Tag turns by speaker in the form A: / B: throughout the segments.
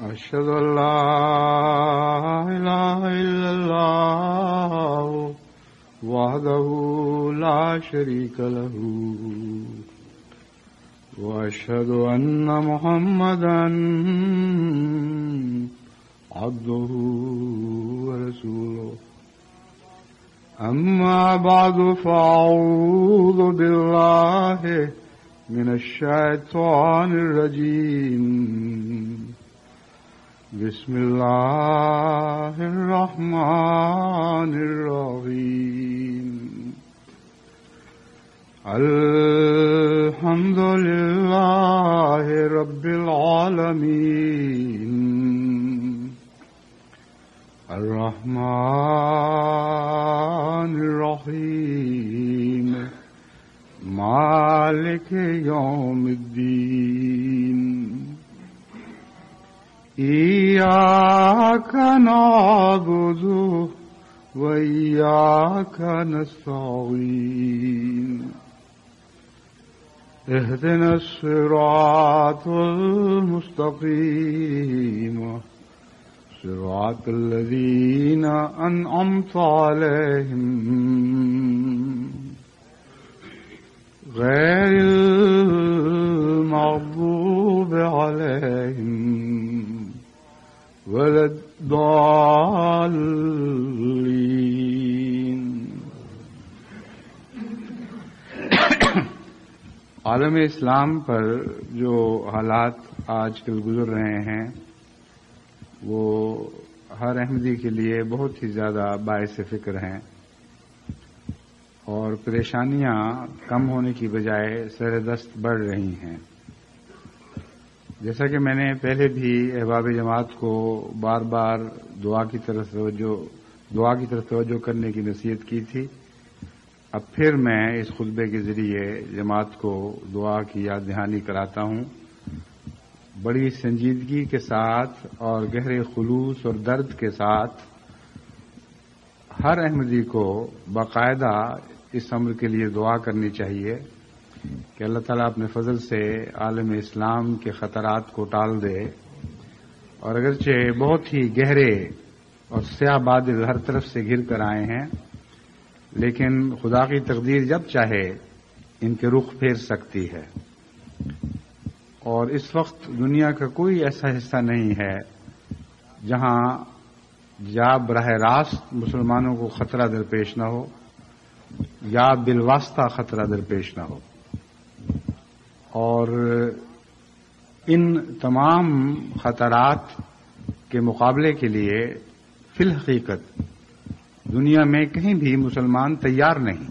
A: أشهد أن لا إله إلا الله وحده لا شريك له وأشهد أن محمدا عبده ورسوله أما بعد فأعوذ بالله من الشيطان الرجيم بسم الله الرحمن الرحيم الحمد لله رب العالمين الرحمن الرحيم مالك يوم الدين إياك نعبد وإياك نستعين اهدنا الصراط المستقيم صراط الذين أنعمت عليهم غير المغضوب عليهم ولا الضالين. عالم اسلام پر جو حالات آج کل گزر رہے ہیں وہ ہر احمدی کے لیے بہت ہی زیادہ باعث فکر ہیں اور پریشانیاں کم ہونے کی بجائے سر دست بڑھ رہی ہیں. جیسا کہ میں نے پہلے بھی احباب جماعت کو بار بار دعا کی طرف توجہ کرنے کی نصیحت کی تھی، اب پھر میں اس خطبے کے ذریعے جماعت کو دعا کی یاد دہانی کراتا ہوں. بڑی سنجیدگی کے ساتھ اور گہرے خلوص اور درد کے ساتھ ہر احمدی کو باقاعدہ اس امر کے لیے دعا کرنی چاہیے کہ اللہ تعالیٰ اپنے فضل سے عالم اسلام کے خطرات کو ٹال دے، اور اگرچہ بہت ہی گہرے اور سیاہ بادل ہر طرف سے گھر کر آئے ہیں، لیکن خدا کی تقدیر جب چاہے ان کے رخ پھیر سکتی ہے. اور اس وقت دنیا کا کوئی ایسا حصہ نہیں ہے جہاں یا براہ راست مسلمانوں کو خطرہ درپیش نہ ہو یا بالواسطہ خطرہ درپیش نہ ہو. اور ان تمام خطرات کے مقابلے کے لیے فی الحقیقت دنیا میں کہیں بھی مسلمان تیار نہیں،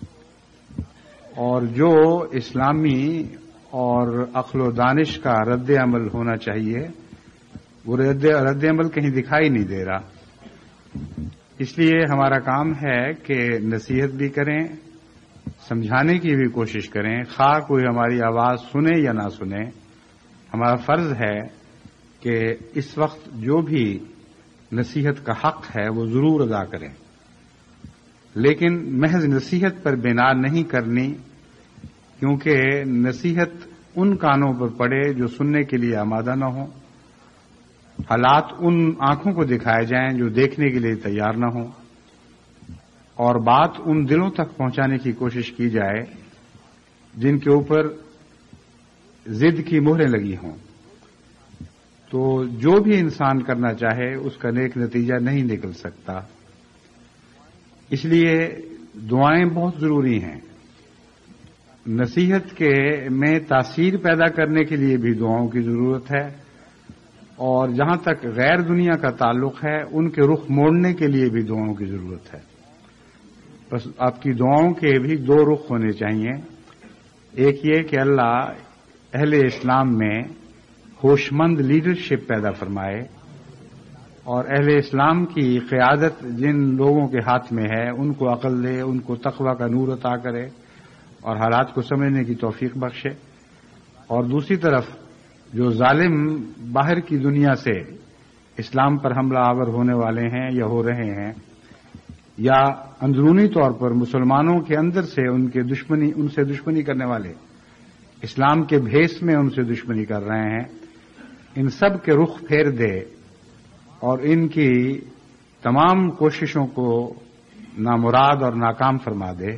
A: اور جو اسلامی اور عقل و دانش کا رد عمل ہونا چاہیے وہ رد عمل کہیں دکھائی نہیں دے رہا. اس لیے ہمارا کام ہے کہ نصیحت بھی کریں، سمجھانے کی بھی کوشش کریں، خواہ کوئی ہماری آواز سنے یا نہ سنے. ہمارا فرض ہے کہ اس وقت جو بھی نصیحت کا حق ہے وہ ضرور ادا کریں، لیکن محض نصیحت پر بنا نہیں کرنی، کیونکہ نصیحت ان کانوں پر پڑے جو سننے کے لیے آمادہ نہ ہوں، حالات ان آنکھوں کو دکھائے جائیں جو دیکھنے کے لیے تیار نہ ہوں، اور بات ان دلوں تک پہنچانے کی کوشش کی جائے جن کے اوپر ضد کی مہریں لگی ہوں. تو جو بھی انسان کرنا چاہے اس کا نیک نتیجہ نہیں نکل سکتا. اس لیے دعائیں بہت ضروری ہیں. نصیحت کے میں تاثیر پیدا کرنے کے لیے بھی دعاؤں کی ضرورت ہے، اور جہاں تک غیر دنیا کا تعلق ہے ان کے رخ موڑنے کے لیے بھی دعاؤں کی ضرورت ہے. بس آپ کی دعاؤں کے بھی دو رخ ہونے چاہیے. ایک یہ کہ اللہ اہل اسلام میں ہوشمند لیڈرشپ پیدا فرمائے، اور اہل اسلام کی قیادت جن لوگوں کے ہاتھ میں ہے ان کو عقل دے، ان کو تقوی کا نور عطا کرے اور حالات کو سمجھنے کی توفیق بخشے. اور دوسری طرف جو ظالم باہر کی دنیا سے اسلام پر حملہ آور ہونے والے ہیں یا ہو رہے ہیں، یا اندرونی طور پر مسلمانوں کے اندر سے ان سے دشمنی کرنے والے اسلام کے بھیس میں ان سے دشمنی کر رہے ہیں، ان سب کے رخ پھیر دے اور ان کی تمام کوششوں کو نامراد اور ناکام فرما دے۔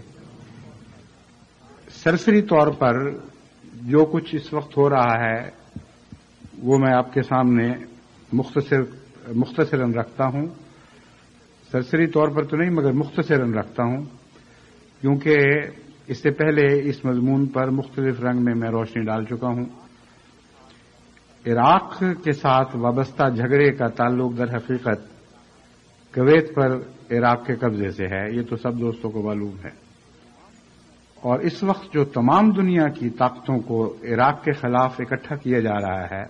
A: سرسری طور پر جو کچھ اس وقت ہو رہا ہے وہ میں آپ کے سامنے مختصراً رکھتا ہوں، سرسری طور پر تو نہیں مگر مختصراً رکھتا ہوں، کیونکہ اس سے پہلے اس مضمون پر مختلف رنگ میں روشنی ڈال چکا ہوں۔ عراق کے ساتھ وابستہ جھگڑے کا تعلق در حقیقت کویت پر عراق کے قبضے سے ہے، یہ تو سب دوستوں کو معلوم ہے، اور اس وقت جو تمام دنیا کی طاقتوں کو عراق کے خلاف اکٹھا کیا جا رہا ہے،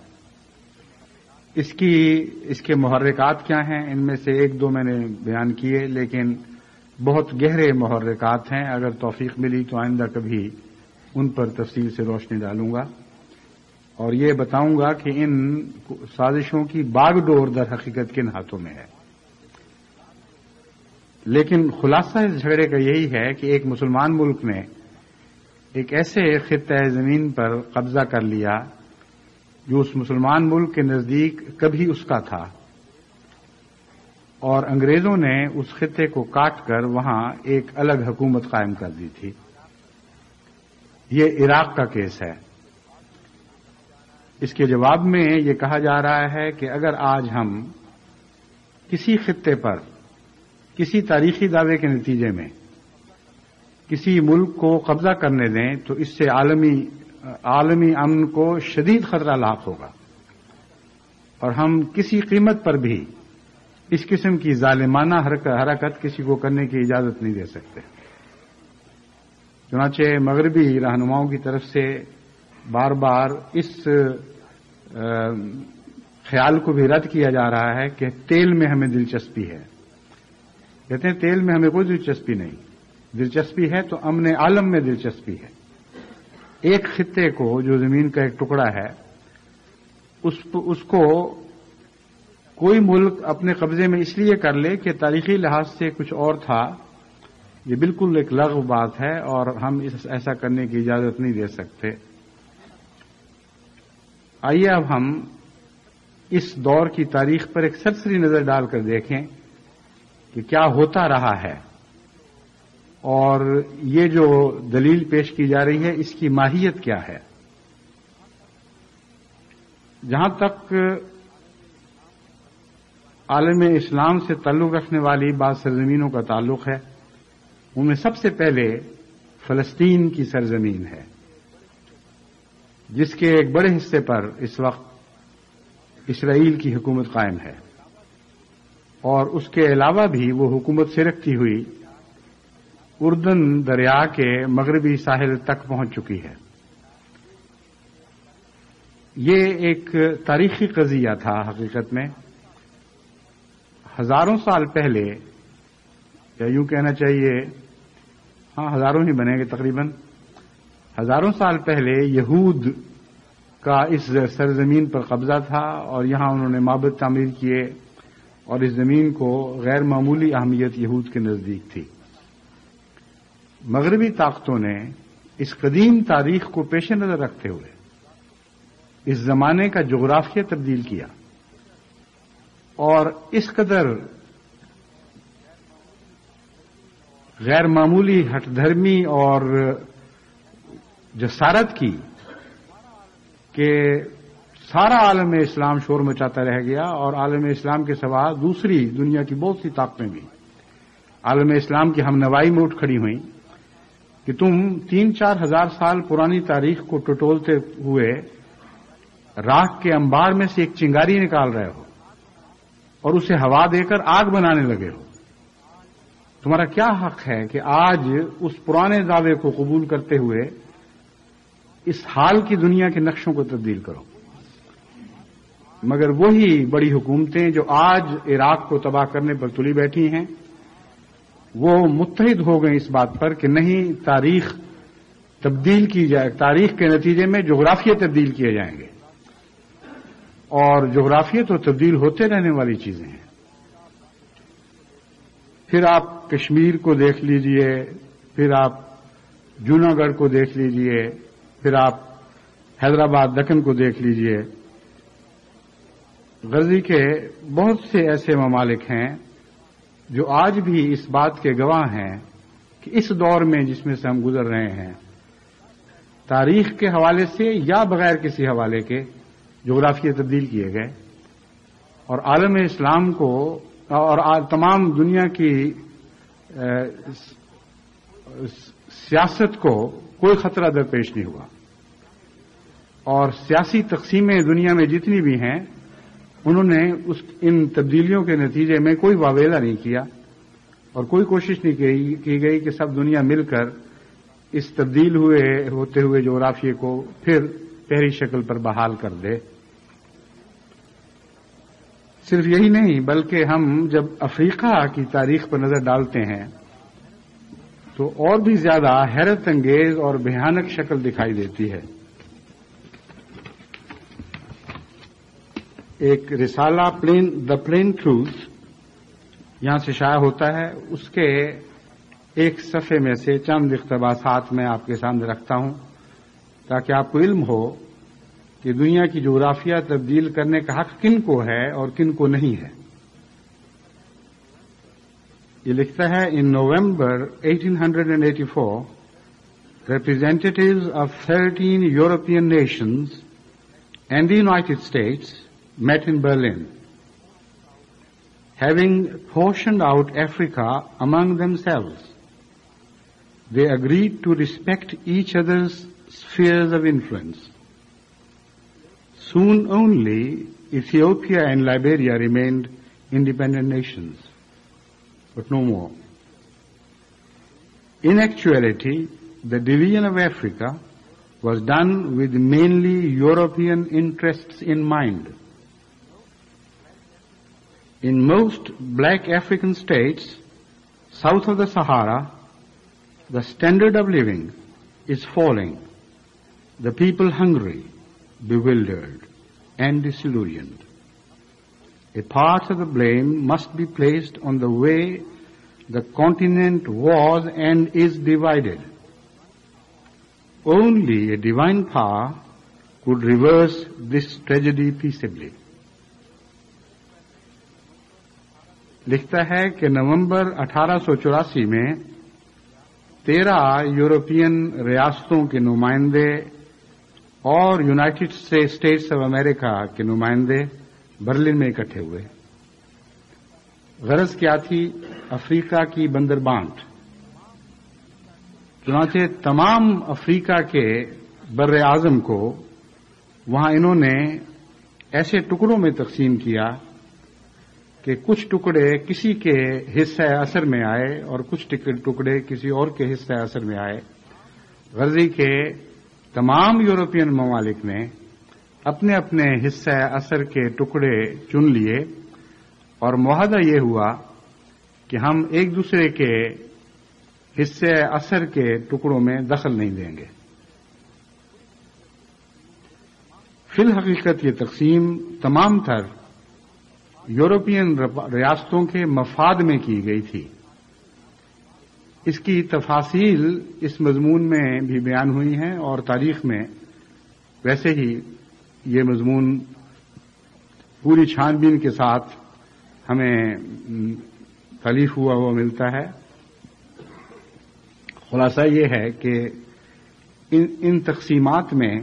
A: اس کے محرکات کیا ہیں؟ ان میں سے ایک دو میں نے بیان کیے، لیکن بہت گہرے محرکات ہیں۔ اگر توفیق ملی تو آئندہ کبھی ان پر تفصیل سے روشنی ڈالوں گا اور یہ بتاؤں گا کہ ان سازشوں کی باغ ڈور در حقیقت کن ہاتھوں میں ہے۔ لیکن خلاصہ اس جھگڑے کا یہی ہے کہ ایک مسلمان ملک نے ایک ایسے خطہ زمین پر قبضہ کر لیا جو اس مسلمان ملک کے نزدیک کبھی اس کا تھا، اور انگریزوں نے اس خطے کو کاٹ کر وہاں ایک الگ حکومت قائم کر دی تھی۔ یہ عراق کا کیس ہے۔ اس کے جواب میں یہ کہا جا رہا ہے کہ اگر آج ہم کسی خطے پر کسی تاریخی دعوے کے نتیجے میں کسی ملک کو قبضہ کرنے دیں تو اس سے عالمی امن کو شدید خطرہ لاحق ہوگا، اور ہم کسی قیمت پر بھی اس قسم کی ظالمانہ حرکت کسی کو کرنے کی اجازت نہیں دے سکتے۔ چنانچہ مغربی رہنماؤں کی طرف سے بار بار اس خیال کو بھی رد کیا جا رہا ہے کہ تیل میں ہمیں دلچسپی ہے۔ کہتے ہیں تیل میں ہمیں کوئی دلچسپی نہیں، دلچسپی ہے تو امن عالم میں دلچسپی ہے۔ ایک خطے کو جو زمین کا ایک ٹکڑا ہے اس کو کوئی ملک اپنے قبضے میں اس لیے کر لے کہ تاریخی لحاظ سے کچھ اور تھا، یہ بالکل ایک لغو بات ہے اور ہم ایسا کرنے کی اجازت نہیں دے سکتے۔ آئیے اب ہم اس دور کی تاریخ پر ایک سرسری نظر ڈال کر دیکھیں کہ کیا ہوتا رہا ہے اور یہ جو دلیل پیش کی جا رہی ہے اس کی ماہیت کیا ہے۔ جہاں تک عالم اسلام سے تعلق رکھنے والی بعض سرزمینوں کا تعلق ہے، ان میں سب سے پہلے فلسطین کی سرزمین ہے، جس کے ایک بڑے حصے پر اس وقت اسرائیل کی حکومت قائم ہے، اور اس کے علاوہ بھی وہ حکومت سے رکھتی ہوئی اردن دریا کے مغربی ساحل تک پہنچ چکی ہے۔ یہ ایک تاریخی قضیہ تھا حقیقت میں۔ ہزاروں سال پہلے، یا یوں کہنا چاہیے ہزاروں ہی بنیں گے تقریباً، ہزاروں سال پہلے یہود کا اس سرزمین پر قبضہ تھا اور یہاں انہوں نے معبد تعمیر کیے، اور اس زمین کو غیر معمولی اہمیت یہود کے نزدیک تھی۔ مغربی طاقتوں نے اس قدیم تاریخ کو پیش نظر رکھتے ہوئے اس زمانے کا جغرافیہ تبدیل کیا، اور اس قدر غیر معمولی ہٹ دھرمی اور جسارت کی کہ سارا عالم اسلام شور مچاتا رہ گیا، اور عالم اسلام کے سوا دوسری دنیا کی بہت سی طاقتیں بھی عالم اسلام کی ہمنوائی میں اٹھ کھڑی ہوئیں کہ تم 3-4 ہزار سال پرانی تاریخ کو ٹٹولتے ہوئے راکھ کے انبار میں سے ایک چنگاری نکال رہے ہو اور اسے ہوا دے کر آگ بنانے لگے ہو۔ تمہارا کیا حق ہے کہ آج اس پرانے دعوے کو قبول کرتے ہوئے اس حال کی دنیا کے نقشوں کو تبدیل کرو؟ مگر وہی بڑی حکومتیں جو آج عراق کو تباہ کرنے پر تلی بیٹھی ہیں، وہ متحد ہو گئیں اس بات پر کہ نہیں، تاریخ تبدیل کی جائے، تاریخ کے نتیجے میں جغرافیہ تبدیل کیے جائیں گے، اور جغرافیہ تو تبدیل ہوتے رہنے والی چیزیں ہیں۔ پھر آپ کشمیر کو دیکھ لیجئے، پھر آپ جوناگڑھ کو دیکھ لیجئے، پھر آپ حیدرآباد دکن کو دیکھ لیجئے، غزی کے بہت سے ایسے ممالک ہیں جو آج بھی اس بات کے گواہ ہیں کہ اس دور میں جس میں سے ہم گزر رہے ہیں، تاریخ کے حوالے سے یا بغیر کسی حوالے کے جغرافیہ تبدیل کیے گئے، اور عالم اسلام کو اور تمام دنیا کی سیاست کو کوئی خطرہ درپیش نہیں ہوا، اور سیاسی تقسیمیں دنیا میں جتنی بھی ہیں انہوں نے ان تبدیلیوں کے نتیجے میں کوئی واویلا نہیں کیا، اور کوئی کوشش نہیں کی گئی کہ سب دنیا مل کر اس تبدیل ہوتے ہوئے جغرافیے کو پھر پہلی شکل پر بحال کر دے۔ صرف یہی نہیں بلکہ ہم جب افریقہ کی تاریخ پر نظر ڈالتے ہیں تو اور بھی زیادہ حیرت انگیز اور بھیانک شکل دکھائی دیتی ہے۔ ایک رسالہ دا پلین ٹروتھ یہاں سے شائع ہوتا ہے، اس کے ایک صفحے میں سے چند اقتباسات میں آپ کے سامنے رکھتا ہوں تاکہ آپ کو علم ہو کہ دنیا کی جغرافیہ تبدیل کرنے کا حق کن کو ہے اور کن کو نہیں ہے۔ یہ لکھتا ہے ان نومبر 1884 representatives of 13 European nations and the United States met in Berlin. Having portioned out Africa among themselves, they agreed to respect each other's spheres of influence. Soon only Ethiopia and Liberia remained independent nations, but no more. In actuality, the division of Africa was done with mainly European interests in mind. In most black African states south of the Sahara, the standard of living is falling, the people hungry, bewildered, and disillusioned. A part of the blame must be placed on the way the continent was and is divided. Only a divine power could reverse this tragedy peaceably. لکھتا ہے کہ نومبر 1884 میں 13 European ریاستوں کے نمائندے اور United States of America کے نمائندے برلن میں اکٹھے ہوئے۔ غرض کیا تھی؟ افریقہ کی بندر بانٹ۔ چنانچہ تمام افریقہ کے بر اعظم کو وہاں انہوں نے ایسے ٹکڑوں میں تقسیم کیا کہ کچھ ٹکڑے کسی کے حصہ اثر میں آئے اور کچھ ٹکڑے کسی اور کے حصہ اثر میں آئے۔ غرضی کے تمام یورپین ممالک نے اپنے اپنے حصہ اثر کے ٹکڑے چن لیے، اور معاہدہ یہ ہوا کہ ہم ایک دوسرے کے حصہ اثر کے ٹکڑوں میں دخل نہیں دیں گے۔ فی الحقیقت یہ تقسیم تمام تر یورپین ریاستوں کے مفاد میں کی گئی تھی۔ اس کی تفاصیل اس مضمون میں بھی بیان ہوئی ہیں، اور تاریخ میں ویسے ہی یہ مضمون پوری چھان بین کے ساتھ ہمیں تالیف ہوا ملتا ہے۔ خلاصہ یہ ہے کہ ان تقسیمات میں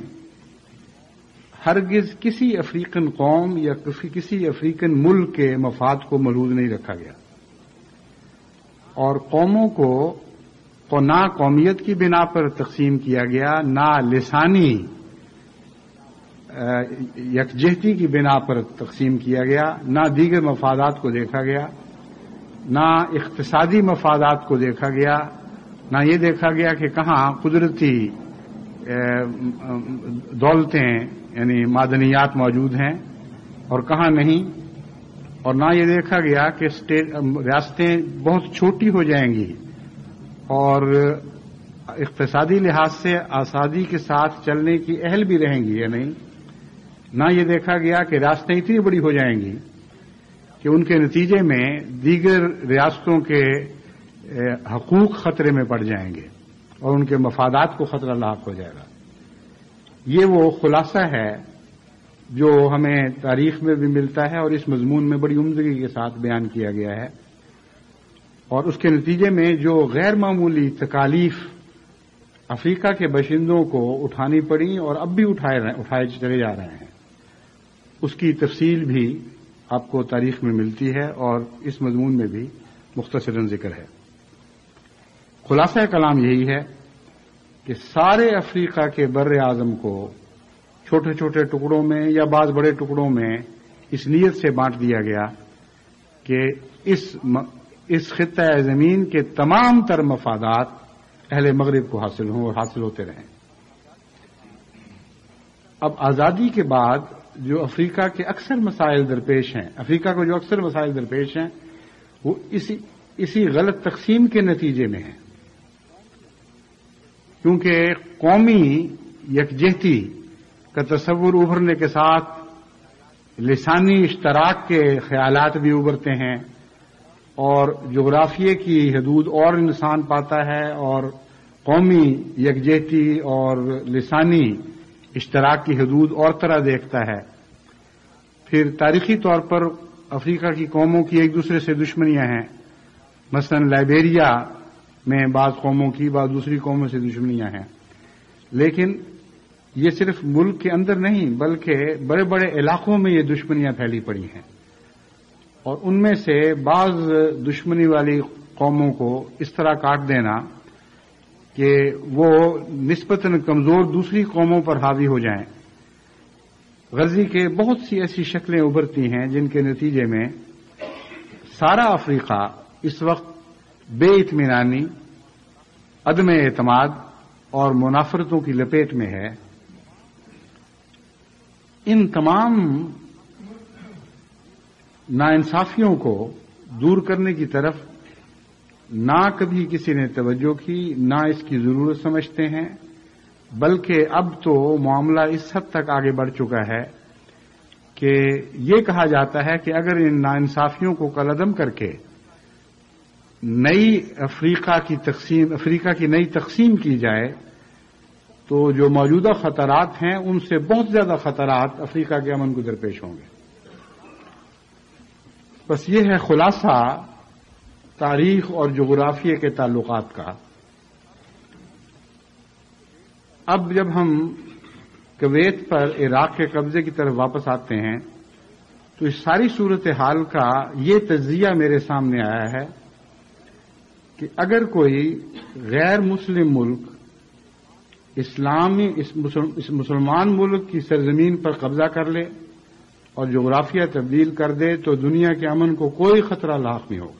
A: ہرگز کسی افریقن قوم یا کسی افریقن ملک کے مفاد کو ملحوظ نہیں رکھا گیا، اور قوموں کو نہ قومیت کی بنا پر تقسیم کیا گیا، نہ لسانی یکجہتی کی بنا پر تقسیم کیا گیا، نہ دیگر مفادات کو دیکھا گیا، نہ اقتصادی مفادات کو دیکھا گیا، نہ یہ دیکھا گیا کہ کہاں قدرتی دولتیں یعنی معدنیات موجود ہیں اور کہاں نہیں، اور نہ یہ دیکھا گیا کہ ریاستیں بہت چھوٹی ہو جائیں گی اور اقتصادی لحاظ سے آزادی کے ساتھ چلنے کی اہل بھی رہیں گی یا نہیں، نہ یہ دیکھا گیا کہ ریاستیں اتنی بڑی ہو جائیں گی کہ ان کے نتیجے میں دیگر ریاستوں کے حقوق خطرے میں پڑ جائیں گے اور ان کے مفادات کو خطرہ لاحق ہو جائے گا۔ یہ وہ خلاصہ ہے جو ہمیں تاریخ میں بھی ملتا ہے اور اس مضمون میں بڑی عمدگی کے ساتھ بیان کیا گیا ہے، اور اس کے نتیجے میں جو غیر معمولی تکالیف افریقہ کے باشندوں کو اٹھانی پڑی اور اب بھی اٹھائے چلے جا رہے ہیں، اس کی تفصیل بھی آپ کو تاریخ میں ملتی ہے اور اس مضمون میں بھی مختصراً ذکر ہے۔ خلاصہ کلام یہی ہے کہ سارے افریقہ کے بر اعظم کو چھوٹے چھوٹے ٹکڑوں میں یا بعض بڑے ٹکڑوں میں اس نیت سے بانٹ دیا گیا کہ اس خطہ زمین کے تمام تر مفادات اہل مغرب کو حاصل ہوں اور حاصل ہوتے رہیں۔ اب آزادی کے بعد جو افریقہ کے اکثر مسائل درپیش ہیں، افریقہ کو جو اکثر مسائل درپیش ہیں، وہ اسی غلط تقسیم کے نتیجے میں ہیں، کیونکہ قومی یکجہتی کا تصور ابھرنے کے ساتھ لسانی اشتراک کے خیالات بھی ابھرتے ہیں، اور جغرافیے کی حدود اور انسان پاتا ہے اور قومی یکجہتی اور لسانی اشتراک کی حدود اور طرح دیکھتا ہے۔ پھر تاریخی طور پر افریقہ کی قوموں کی ایک دوسرے سے دشمنیاں ہیں، مثلا لائبیریا میں بعض قوموں کی بعض دوسری قوموں سے دشمنیاں ہیں، لیکن یہ صرف ملک کے اندر نہیں بلکہ بڑے بڑے علاقوں میں یہ دشمنیاں پھیلی پڑی ہیں، اور ان میں سے بعض دشمنی والی قوموں کو اس طرح کاٹ دینا کہ وہ نسبتاً کمزور دوسری قوموں پر حاوی ہو جائیں۔ غزی کے بہت سی ایسی شکلیں ابھرتی ہیں جن کے نتیجے میں سارا افریقہ اس وقت بے اطمینانی، عدم اعتماد اور منافرتوں کی لپیٹ میں ہے۔ ان تمام ناانصافیوں کو دور کرنے کی طرف نہ کبھی کسی نے توجہ کی، نہ اس کی ضرورت سمجھتے ہیں، بلکہ اب تو معاملہ اس حد تک آگے بڑھ چکا ہے کہ یہ کہا جاتا ہے کہ اگر ان ناانصافیوں کو کالعدم کر کے افریقہ کی نئی تقسیم کی جائے تو جو موجودہ خطرات ہیں ان سے بہت زیادہ خطرات افریقہ کے امن کو درپیش ہوں گے۔ بس یہ ہے خلاصہ تاریخ اور جغرافیے کے تعلقات کا۔ اب جب ہم کویت پر عراق کے قبضے کی طرف واپس آتے ہیں تو اس ساری صورتحال کا یہ تجزیہ میرے سامنے آیا ہے کہ اگر کوئی غیر مسلم ملک اس مسلمان ملک کی سرزمین پر قبضہ کر لے اور جغرافیہ تبدیل کر دے تو دنیا کے امن کو کوئی خطرہ لاحق نہیں ہوگا۔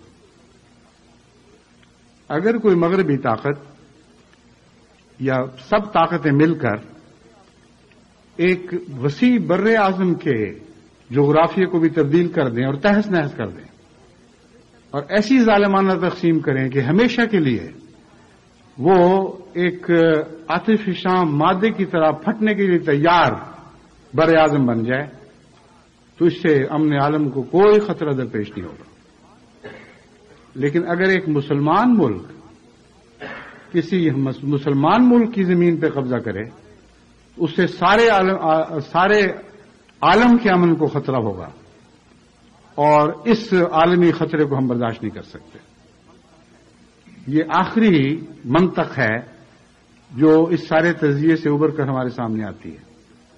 A: اگر کوئی مغربی طاقت یا سب طاقتیں مل کر ایک وسیع بر اعظم کے جغرافیے کو بھی تبدیل کر دیں اور تہس نہس کر دیں اور ایسی ظالمانہ تقسیم کریں کہ ہمیشہ کے لیے وہ ایک آتش فشاں مادے کی طرح پھٹنے کے لیے تیار بر اعظم بن جائے تو اس سے امن عالم کو کوئی خطرہ درپیش نہیں ہوگا۔ لیکن اگر ایک مسلمان ملک کسی مسلمان ملک کی زمین پہ قبضہ کرے اس سے سارے عالم کے امن کو خطرہ ہوگا، اور اس عالمی خطرے کو ہم برداشت نہیں کر سکتے۔ یہ آخری منطق ہے جو اس سارے تجزیے سے ابھر کر ہمارے سامنے آتی ہے۔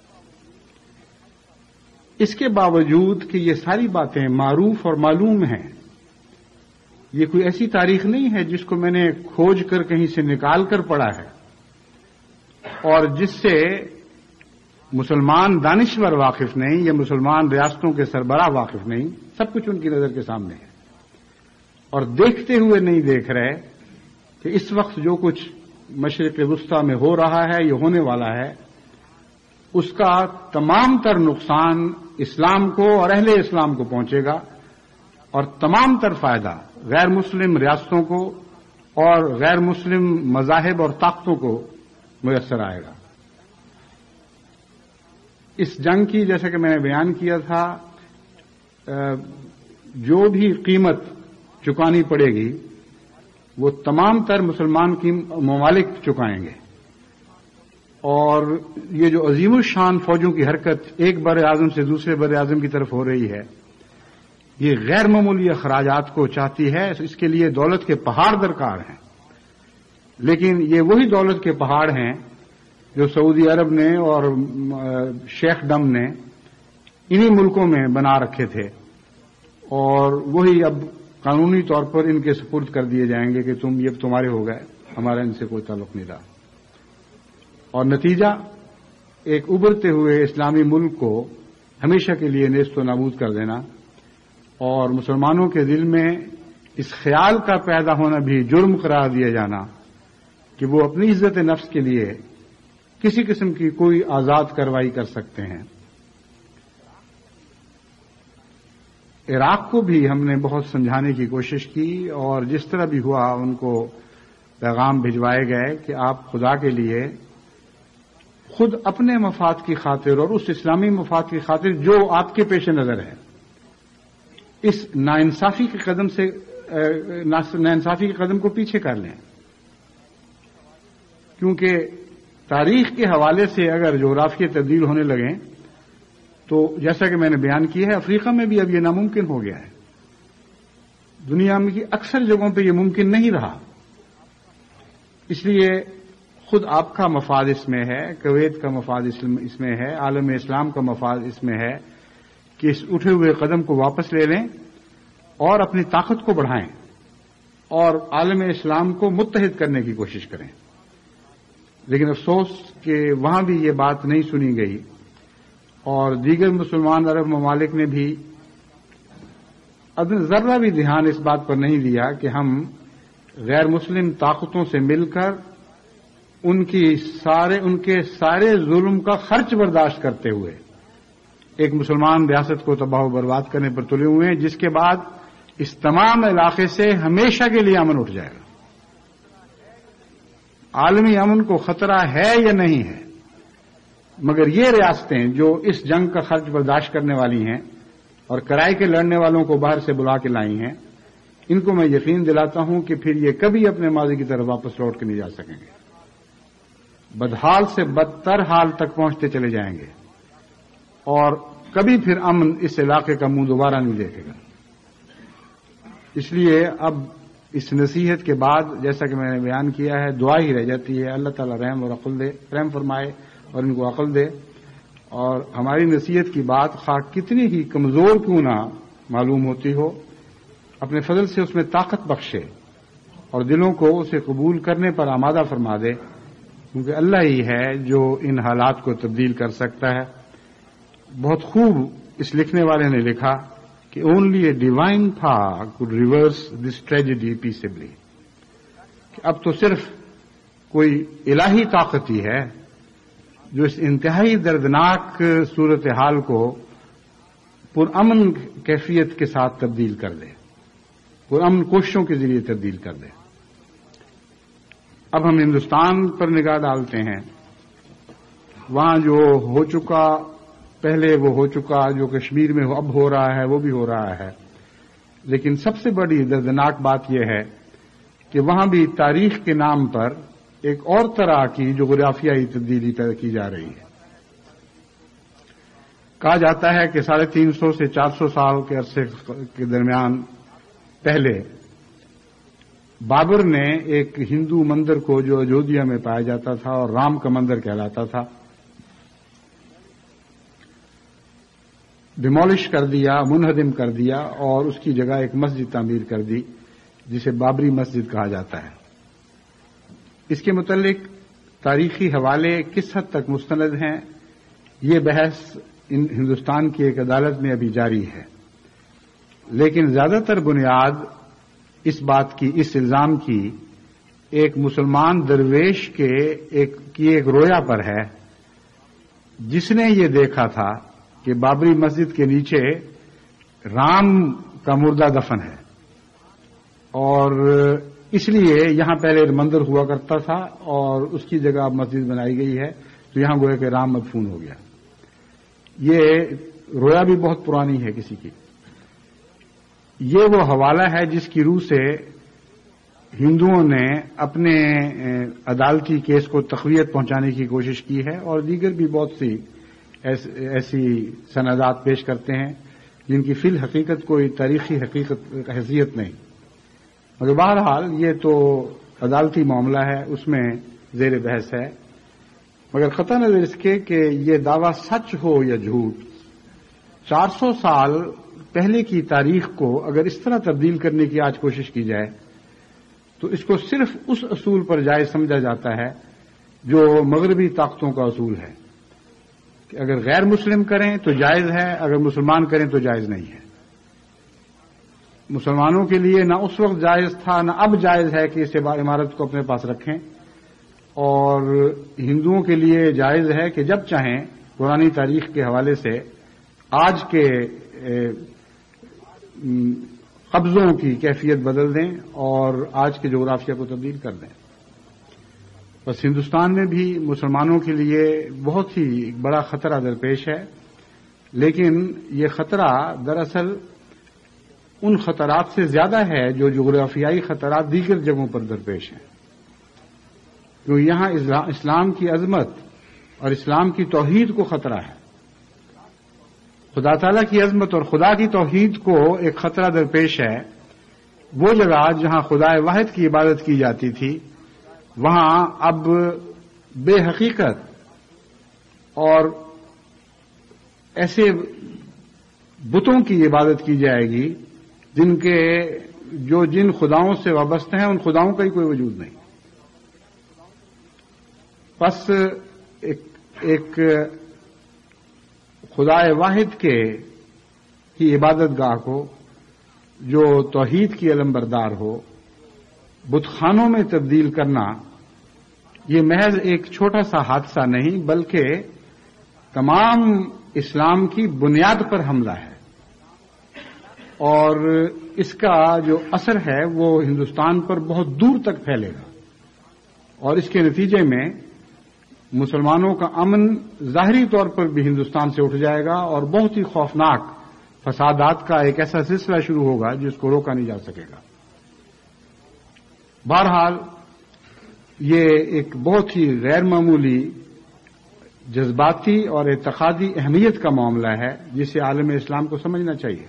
A: اس کے باوجود کہ یہ ساری باتیں معروف اور معلوم ہیں، یہ کوئی ایسی تاریخ نہیں ہے جس کو میں نے کھوج کر کہیں سے نکال کر پڑھا ہے اور جس سے مسلمان دانشور واقف نہیں یا مسلمان ریاستوں کے سربراہ واقف نہیں، سب کچھ ان کی نظر کے سامنے ہے، اور دیکھتے ہوئے نہیں دیکھ رہے کہ اس وقت جو کچھ مشرق وسطیٰ میں ہو رہا ہے یا ہونے والا ہے اس کا تمام تر نقصان اسلام کو اور اہل اسلام کو پہنچے گا، اور تمام تر فائدہ غیر مسلم ریاستوں کو اور غیر مسلم مذاہب اور طاقتوں کو میسر آئے گا۔ اس جنگ کی جیسا کہ میں نے بیان کیا تھا جو بھی قیمت چکانی پڑے گی وہ تمام تر مسلمان کی ممالک چکائیں گے، اور یہ جو عظیم الشان فوجوں کی حرکت ایک بر اعظم سے دوسرے بر اعظم کی طرف ہو رہی ہے، یہ غیر معمولی اخراجات کو چاہتی ہے. اس کے لیے دولت کے پہاڑ درکار ہیں، لیکن یہ وہی دولت کے پہاڑ ہیں جو سعودی عرب نے اور شیخ ڈم نے انہی ملکوں میں بنا رکھے تھے، اور وہی اب قانونی طور پر ان کے سپرد کر دیے جائیں گے کہ تم یہ تمہارے ہو گئے، ہمارا ان سے کوئی تعلق نہیں رہا. اور نتیجہ ایک ابھرتے ہوئے اسلامی ملک کو ہمیشہ کے لیے نیست و نابود کر دینا، اور مسلمانوں کے دل میں اس خیال کا پیدا ہونا بھی جرم قرار دیا جانا کہ وہ اپنی عزت نفس کے لیے کسی قسم کی کوئی آزاد کارروائی کر سکتے ہیں. عراق کو بھی ہم نے بہت سمجھانے کی کوشش کی، اور جس طرح بھی ہوا ان کو پیغام بھجوائے گئے کہ آپ خدا کے لیے خود اپنے مفاد کی خاطر اور اس اسلامی مفاد کی خاطر جو آپ کے پیش نظر ہے، اس ناانصافی کے قدم کو پیچھے کر لیں. کیونکہ تاریخ کے حوالے سے اگر جغرافیہ تبدیل ہونے لگیں تو جیسا کہ میں نے بیان کیا ہے، افریقہ میں بھی اب یہ ناممکن ہو گیا ہے. دنیا میں کی اکثر جگہوں پہ یہ ممکن نہیں رہا. اس لیے خود آپ کا مفاد اس میں ہے، کویت کا مفاد اس میں ہے، عالم اسلام کا مفاد اس میں ہے کہ اس اٹھے ہوئے قدم کو واپس لے لیں اور اپنی طاقت کو بڑھائیں اور عالم اسلام کو متحد کرنے کی کوشش کریں. لیکن افسوس کہ وہاں بھی یہ بات نہیں سنی گئی، اور دیگر مسلمان عرب ممالک نے بھی ذرہ بھی دھیان اس بات پر نہیں دیا کہ ہم غیر مسلم طاقتوں سے مل کر ان کے سارے ظلم کا خرچ برداشت کرتے ہوئے ایک مسلمان ریاست کو تباہ و برباد کرنے پر تلے ہوئے ہیں، جس کے بعد اس تمام علاقے سے ہمیشہ کے لیے امن اٹھ جائے گا. عالمی امن کو خطرہ ہے یا نہیں ہے، مگر یہ ریاستیں جو اس جنگ کا خرچ برداشت کرنے والی ہیں اور کرائے کے لڑنے والوں کو باہر سے بلا کے لائی ہیں، ان کو میں یقین دلاتا ہوں کہ پھر یہ کبھی اپنے ماضی کی طرف واپس لوٹ کے نہیں جا سکیں گے. بدحال سے بدتر حال تک پہنچتے چلے جائیں گے، اور کبھی پھر امن اس علاقے کا منہ دوبارہ نہیں دیکھے گا. اس لیے اب اس نصیحت کے بعد جیسا کہ میں نے بیان کیا ہے، دعا ہی رہ جاتی ہے اللہ تعالیٰ رحم فرمائے اور ان کو عقل دے، اور ہماری نصیحت کی بات خواہ کتنی ہی کمزور کیوں نہ معلوم ہوتی ہو، اپنے فضل سے اس میں طاقت بخشے اور دلوں کو اسے قبول کرنے پر آمادہ فرما دے، کیونکہ اللہ ہی ہے جو ان حالات کو تبدیل کر سکتا ہے. بہت خوب اس لکھنے والے نے لکھا کہ only a divine power could reverse this tragedy peaceably. کہ اب تو صرف کوئی الہی طاقت ہی ہے جو اس انتہائی دردناک صورتحال کو پرامن کیفیت کے ساتھ تبدیل کر دے، پرامن کوششوں کے ذریعے تبدیل کر دے. اب ہم ہندوستان پر نگاہ ڈالتے ہیں. وہاں جو ہو چکا، پہلے وہ ہو چکا، جو کشمیر میں اب ہو رہا ہے وہ بھی ہو رہا ہے. لیکن سب سے بڑی دردناک بات یہ ہے کہ وہاں بھی تاریخ کے نام پر ایک اور طرح کی جغرافیائی تبدیلی پیدا کی جا رہی ہے. کہا جاتا ہے کہ 350 سے 400 سال کے عرصے کے درمیان پہلے بابر نے ایک ہندو مندر کو جو اجودھیا میں پایا جاتا تھا اور رام کا مندر کہلاتا تھا، ڈیمولش کر دیا، منہدم کر دیا، اور اس کی جگہ ایک مسجد تعمیر کر دی جسے بابری مسجد کہا جاتا ہے. اس کے متعلق تاریخی حوالے کس حد تک مستند ہیں، یہ بحث ہندوستان کی ایک عدالت میں ابھی جاری ہے. لیکن زیادہ تر بنیاد اس بات کی، اس الزام کی ایک مسلمان درویش کے ایک رویا پر ہے، جس نے یہ دیکھا تھا کہ بابری مسجد کے نیچے رام کا مردہ دفن ہے، اور اس لیے یہاں پہلے مندر ہوا کرتا تھا اور اس کی جگہ اب مسجد بنائی گئی ہے، تو یہاں گویا کہ رام مدفون ہو گیا. یہ رویا بھی بہت پرانی ہے کسی کی. یہ وہ حوالہ ہے جس کی روح سے ہندوؤں نے اپنے عدالتی کیس کو تقویت پہنچانے کی کوشش کی ہے اور دیگر بھی بہت سی ایسی سندات پیش کرتے ہیں جن کی فی الحقیقت کوئی تاریخی حیثیت نہیں، مگر بہرحال یہ تو عدالتی معاملہ ہے، اس میں زیر بحث ہے۔ مگر قطع نظر اس کے کہ یہ دعویٰ سچ ہو یا جھوٹ، 400 سال پہلے کی تاریخ کو اگر اس طرح تبدیل کرنے کی آج کوشش کی جائے تو اس کو صرف اس اصول پر جائز سمجھا جاتا ہے جو مغربی طاقتوں کا اصول ہے کہ اگر غیر مسلم کریں تو جائز ہے، اگر مسلمان کریں تو جائز نہیں ہے۔ مسلمانوں کے لیے نہ اس وقت جائز تھا نہ اب جائز ہے کہ اس عمارت کو اپنے پاس رکھیں، اور ہندوؤں کے لیے جائز ہے کہ جب چاہیں پرانی تاریخ کے حوالے سے آج کے قبضوں کی کیفیت بدل دیں اور آج کے جغرافیہ کو تبدیل کر دیں۔ بس ہندوستان میں بھی مسلمانوں کے لیے بہت ہی بڑا خطرہ درپیش ہے، لیکن یہ خطرہ دراصل ان خطرات سے زیادہ ہے جو جغرافیائی خطرات دیگر جگہوں پر درپیش ہیں، کیونکہ یہاں اسلام کی عظمت اور اسلام کی توحید کو خطرہ ہے۔ خدا تعالیٰ کی عظمت اور خدا کی توحید کو ایک خطرہ درپیش ہے۔ وہ جگہ جہاں خدا واحد کی عبادت کی جاتی تھی وہاں اب بے حقیقت اور ایسے بتوں کی عبادت کی جائے گی جن خداؤں سے وابستہ ہیں، ان خداؤں کا ہی کوئی وجود نہیں۔ بس ایک خدا واحد کی عبادت گاہ کو جو توحید کی علم بردار ہو بت خانوں میں تبدیل کرنا، یہ محض ایک چھوٹا سا حادثہ نہیں بلکہ تمام اسلام کی بنیاد پر حملہ ہے، اور اس کا جو اثر ہے وہ ہندوستان پر بہت دور تک پھیلے گا، اور اس کے نتیجے میں مسلمانوں کا امن ظاہری طور پر بھی ہندوستان سے اٹھ جائے گا اور بہت ہی خوفناک فسادات کا ایک ایسا سلسلہ شروع ہوگا جس کو روکا نہیں جا سکے گا۔ بہرحال یہ ایک بہت ہی غیر معمولی جذباتی اور اعتقادی اہمیت کا معاملہ ہے جسے عالم اسلام کو سمجھنا چاہیے،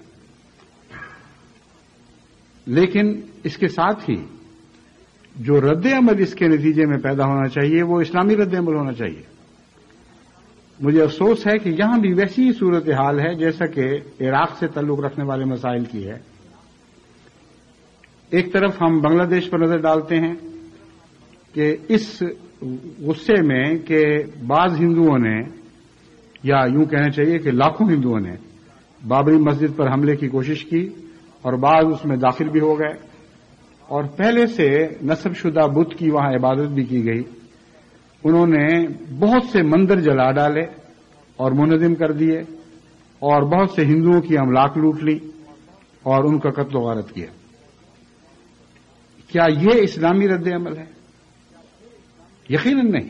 A: لیکن اس کے ساتھ ہی جو رد عمل اس کے نتیجے میں پیدا ہونا چاہیے وہ اسلامی رد عمل ہونا چاہیے۔ مجھے افسوس ہے کہ یہاں بھی ویسی ہی صورتحال ہے جیسا کہ عراق سے تعلق رکھنے والے مسائل کی ہے۔ ایک طرف ہم بنگلہ دیش پر نظر ڈالتے ہیں کہ اس غصے میں کہ بعض ہندوؤں نے، یا یوں کہنا چاہیے کہ لاکھوں ہندوؤں نے بابری مسجد پر حملے کی کوشش کی اور بعض اس میں داخل بھی ہو گئے، اور پہلے سے نصب شدہ بت کی وہاں عبادت بھی کی گئی۔ انہوں نے بہت سے مندر جلا ڈالے اور منہدم کر دیے، اور بہت سے ہندوؤں کی املاک لوٹ لی اور ان کا قتل و غارت کیا۔ کیا یہ اسلامی رد عمل ہے؟ یقیناً نہیں۔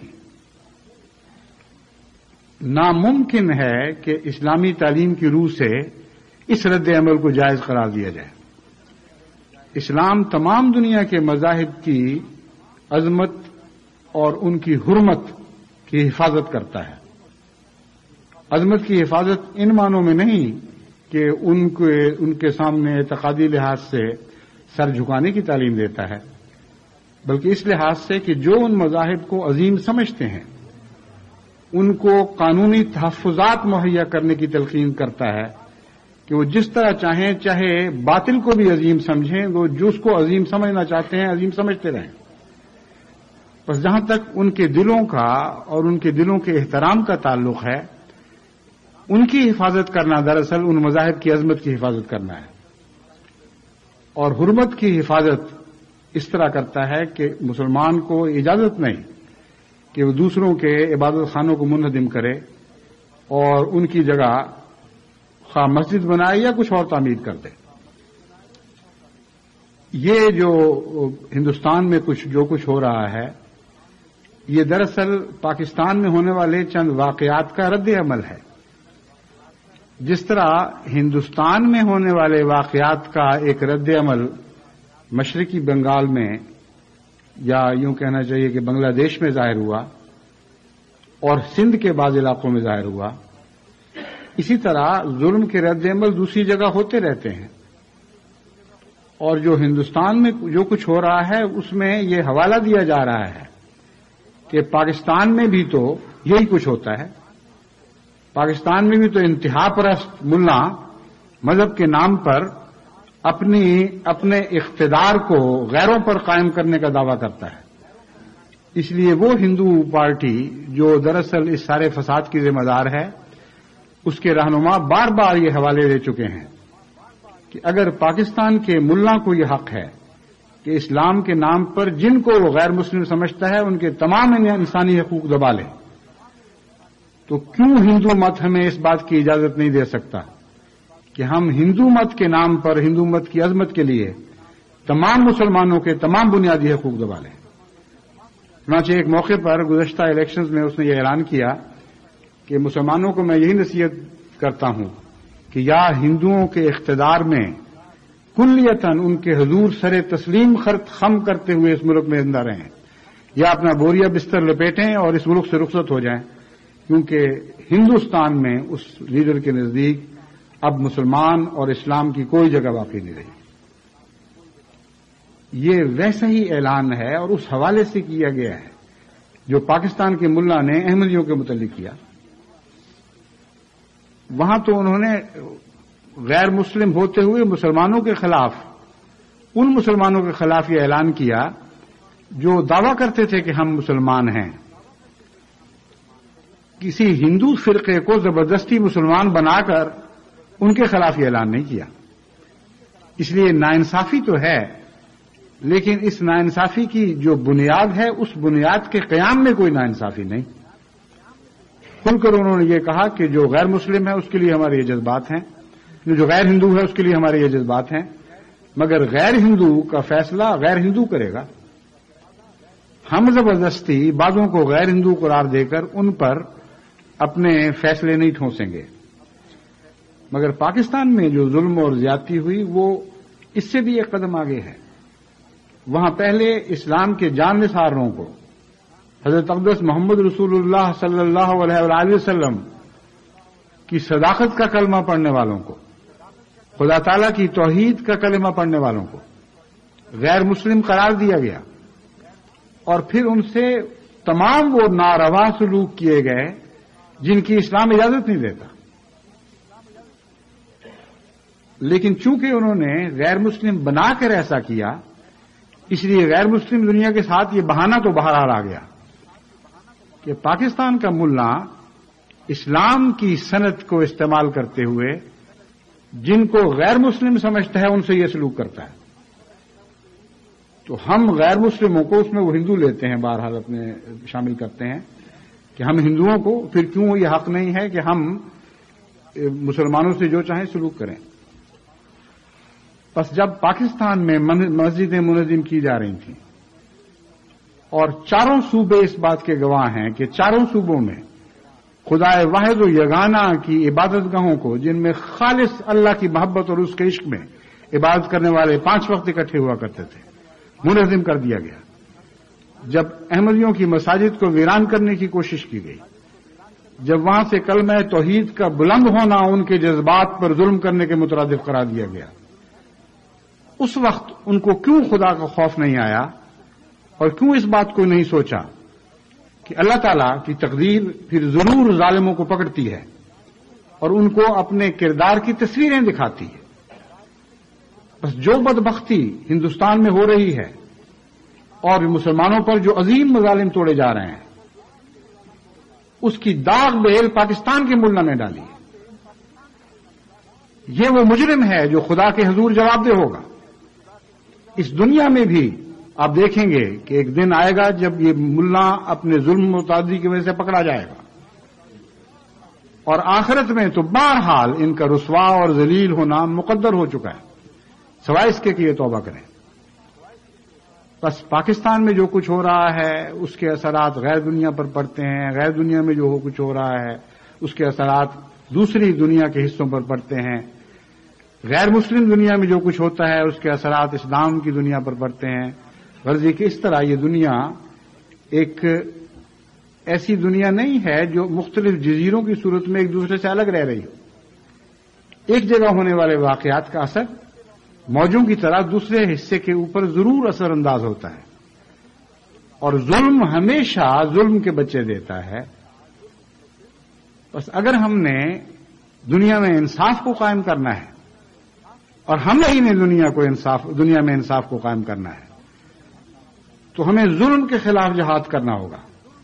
A: ناممکن ہے کہ اسلامی تعلیم کی روح سے اس رد عمل کو جائز قرار دیا جائے۔ اسلام تمام دنیا کے مذاہب کی عظمت اور ان کی حرمت کی حفاظت کرتا ہے۔ عظمت کی حفاظت ان معنوں میں نہیں کہ ان کے سامنے اعتقادی لحاظ سے سر جھکانے کی تعلیم دیتا ہے، بلکہ اس لحاظ سے کہ جو ان مذاہب کو عظیم سمجھتے ہیں ان کو قانونی تحفظات مہیا کرنے کی تلقین کرتا ہے کہ وہ جس طرح چاہیں، چاہے باطل کو بھی عظیم سمجھیں، وہ جس کو عظیم سمجھنا چاہتے ہیں عظیم سمجھتے رہیں۔ بس جہاں تک ان کے دلوں کا اور ان کے دلوں کے احترام کا تعلق ہے، ان کی حفاظت کرنا دراصل ان مذاہب کی عظمت کی حفاظت کرنا ہے، اور حرمت کی حفاظت اس طرح کرتا ہے کہ مسلمان کو اجازت نہیں کہ وہ دوسروں کے عبادت خانوں کو منہدم کرے اور ان کی جگہ خواہ مسجد بنائے یا کچھ اور تعمیر کر دے۔ یہ جو ہندوستان میں جو کچھ ہو رہا ہے یہ دراصل پاکستان میں ہونے والے چند واقعات کا رد عمل ہے۔ جس طرح ہندوستان میں ہونے والے واقعات کا ایک رد عمل مشرقی بنگال میں یا یوں کہنا چاہیے کہ بنگلہ دیش میں ظاہر ہوا اور سندھ کے بعض علاقوں میں ظاہر ہوا، اسی طرح ظلم کے رد عمل دوسری جگہ ہوتے رہتے ہیں، اور جو ہندوستان میں جو کچھ ہو رہا ہے اس میں یہ حوالہ دیا جا رہا ہے کہ پاکستان میں بھی تو یہی کچھ ہوتا ہے۔ پاکستان میں بھی تو انتہا پرست ملا مذہب کے نام پر اپنے اقتدار کو غیروں پر قائم کرنے کا دعویٰ کرتا ہے۔ اس لیے وہ ہندو پارٹی جو دراصل اس سارے فساد کی ذمہ دار ہے، اس کے رہنما بار بار یہ حوالے دے چکے ہیں کہ اگر پاکستان کے ملا کو یہ حق ہے کہ اسلام کے نام پر جن کو وہ غیر مسلم سمجھتا ہے ان کے تمام انسانی حقوق دبا لے، تو کیوں ہندو مت ہمیں اس بات کی اجازت نہیں دے سکتا کہ ہم ہندو مت کے نام پر ہندو مت کی عظمت کے لیے تمام مسلمانوں کے تمام بنیادی حقوق دبا لیں۔ چنانچہ ایک موقع پر گزشتہ الیکشنز میں اس نے یہ اعلان کیا کہ مسلمانوں کو میں یہی نصیحت کرتا ہوں کہ یا ہندوؤں کے اقتدار میں کلیتاً ان کے حضور سر تسلیم خم کرتے ہوئے اس ملک میں زندہ رہیں، یا اپنا بوریا بستر لپیٹیں اور اس ملک سے رخصت ہو جائیں، کیونکہ ہندوستان میں اس لیڈر کے نزدیک اب مسلمان اور اسلام کی کوئی جگہ باقی نہیں رہی۔ یہ ویسا ہی اعلان ہے اور اس حوالے سے کیا گیا ہے جو پاکستان کے ملا نے احمدیوں کے متعلق کیا۔ وہاں تو انہوں نے غیر مسلم ہوتے ہوئے مسلمانوں کے خلاف، ان مسلمانوں کے خلاف یہ اعلان کیا جو دعویٰ کرتے تھے کہ ہم مسلمان ہیں۔ کسی ہندو فرقے کو زبردستی مسلمان بنا کر ان کے خلاف یہ اعلان نہیں کیا۔ اس لیے ناانصافی تو ہے، لیکن اس ناانصافی کی جو بنیاد ہے اس بنیاد کے قیام میں کوئی ناانصافی نہیں۔ کھل کر انہوں نے یہ کہا کہ جو غیر مسلم ہے اس کے لیے ہمارے یہ جذبات ہیں، جو غیر ہندو ہے اس کے لیے ہمارے یہ جذبات ہیں، مگر غیر ہندو کا فیصلہ غیر ہندو کرے گا۔ ہم زبردستی بعضوں کو غیر ہندو قرار دے کر ان پر اپنے فیصلے نہیں ٹھونسیں گے۔ مگر پاکستان میں جو ظلم اور زیادتی ہوئی وہ اس سے بھی ایک قدم آگے ہے۔ وہاں پہلے اسلام کے جان نثاروں کو، حضرت اقدس محمد رسول اللہ صلی اللہ علیہ وآلہ وسلم کی صداقت کا کلمہ پڑھنے والوں کو، خدا تعالیٰ کی توحید کا کلمہ پڑھنے والوں کو غیر مسلم قرار دیا گیا، اور پھر ان سے تمام وہ ناروا سلوک کیے گئے جن کی اسلام اجازت نہیں دیتا۔ لیکن چونکہ انہوں نے غیر مسلم بنا کر ایسا کیا، اس لیے غیر مسلم دنیا کے ساتھ یہ بہانہ تو بہرحال آ گیا کہ پاکستان کا ملا اسلام کی سند کو استعمال کرتے ہوئے جن کو غیر مسلم سمجھتا ہے ان سے یہ سلوک کرتا ہے۔ تو ہم غیر مسلموں کو، اس میں وہ ہندو لیتے ہیں، بہرحال اپنے شامل کرتے ہیں کہ ہم ہندوؤں کو پھر کیوں یہ حق نہیں ہے کہ ہم مسلمانوں سے جو چاہیں سلوک کریں۔ بس جب پاکستان میں مسجدیں منظم کی جا رہی تھیں اور چاروں صوبے اس بات کے گواہ ہیں کہ چاروں صوبوں میں خدائے واحد و یگانہ کی عبادت گاہوں کو، جن میں خالص اللہ کی محبت اور اس کے عشق میں عبادت کرنے والے 5 وقت اکٹھے ہوا کرتے تھے، منظم کر دیا گیا۔ جب احمدیوں کی مساجد کو ویران کرنے کی کوشش کی گئی، جب وہاں سے کلمہ توحید کا بلند ہونا ان کے جذبات پر ظلم کرنے کے مترادف قرار دیا گیا، اس وقت ان کو کیوں خدا کا خوف نہیں آیا اور کیوں اس بات کو نہیں سوچا کہ اللہ تعالیٰ کی تقدیر پھر ضرور ظالموں کو پکڑتی ہے اور ان کو اپنے کردار کی تصویریں دکھاتی ہے۔ بس جو بدبختی ہندوستان میں ہو رہی ہے اور مسلمانوں پر جو عظیم مظالم توڑے جا رہے ہیں، اس کی داغ بیل پاکستان کے ملہ نے ڈالی ہے۔ یہ وہ مجرم ہے جو خدا کے حضور جواب دہ ہوگا۔ اس دنیا میں بھی آپ دیکھیں گے کہ ایک دن آئے گا جب یہ ملا اپنے ظلم و تعدی کی وجہ سے پکڑا جائے گا، اور آخرت میں تو بہرحال ان کا رسوا اور ذلیل ہونا مقدر ہو چکا ہے، سوائے اس کے کہ یہ توبہ کریں۔ بس پاکستان میں جو کچھ ہو رہا ہے اس کے اثرات غیر دنیا پر پڑتے ہیں، غیر دنیا میں جو کچھ ہو رہا ہے اس کے اثرات دوسری دنیا کے حصوں پر پڑتے ہیں، غیر مسلم دنیا میں جو کچھ ہوتا ہے اس کے اثرات اسلام کی دنیا پر پڑتے ہیں، غرض یہ کہ اس طرح یہ دنیا ایک ایسی دنیا نہیں ہے جو مختلف جزیروں کی صورت میں ایک دوسرے سے الگ رہ رہی ہو. ایک جگہ ہونے والے واقعات کا اثر موجوں کی طرح دوسرے حصے کے اوپر ضرور اثر انداز ہوتا ہے، اور ظلم ہمیشہ ظلم کے بچے دیتا ہے. بس اگر ہم نے دنیا میں انصاف کو قائم کرنا ہے، اور ہم ہی نے دنیا میں انصاف کو قائم کرنا ہے، تو ہمیں ظلم کے خلاف جہاد کرنا ہوگا.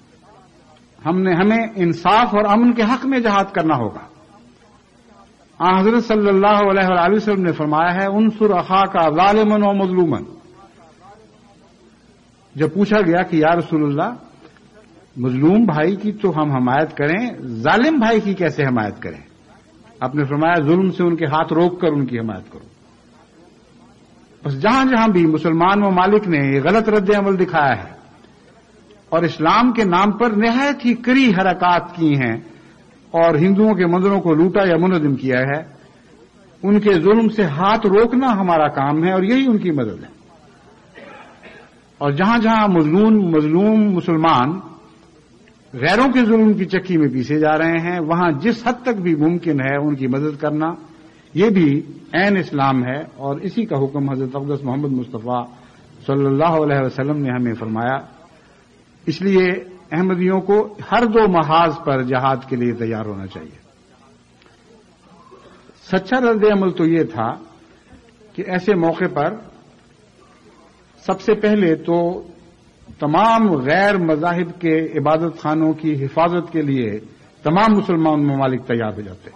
A: ہمیں انصاف اور امن کے حق میں جہاد کرنا ہوگا. حضرت صلی اللہ علیہ وآلہ وسلم نے فرمایا ہے انصر اخاک ظالما و مظلوما. جب پوچھا گیا کہ یا رسول اللہ مظلوم بھائی کی تو ہم حمایت کریں، ظالم بھائی کی کیسے حمایت کریں؟ آپ نے فرمایا ظلم سے ان کے ہاتھ روک کر ان کی حمایت کرو. بس جہاں جہاں بھی مسلمان ممالک نے یہ غلط رد عمل دکھایا ہے اور اسلام کے نام پر نہایت ہی کڑی حرکات کی ہیں اور ہندوؤں کے مندروں کو لوٹا یا منہدم کیا ہے، ان کے ظلم سے ہاتھ روکنا ہمارا کام ہے اور یہی ان کی مدد ہے. اور جہاں جہاں مظلوم مسلمان غیروں کے ظلم کی چکی میں پیسے جا رہے ہیں، وہاں جس حد تک بھی ممکن ہے ان کی مدد کرنا، یہ بھی عین اسلام ہے. اور اسی کا حکم حضرت اقدس محمد مصطفیٰ صلی اللہ علیہ وسلم نے ہمیں فرمایا. اس لیے احمدیوں کو ہر دو محاذ پر جہاد کے لیے تیار ہونا چاہیے. سچا رد عمل تو یہ تھا کہ ایسے موقع پر سب سے پہلے تو تمام غیر مذاہب کے عبادت خانوں کی حفاظت کے لیے تمام مسلمان ممالک تیار ہو جاتے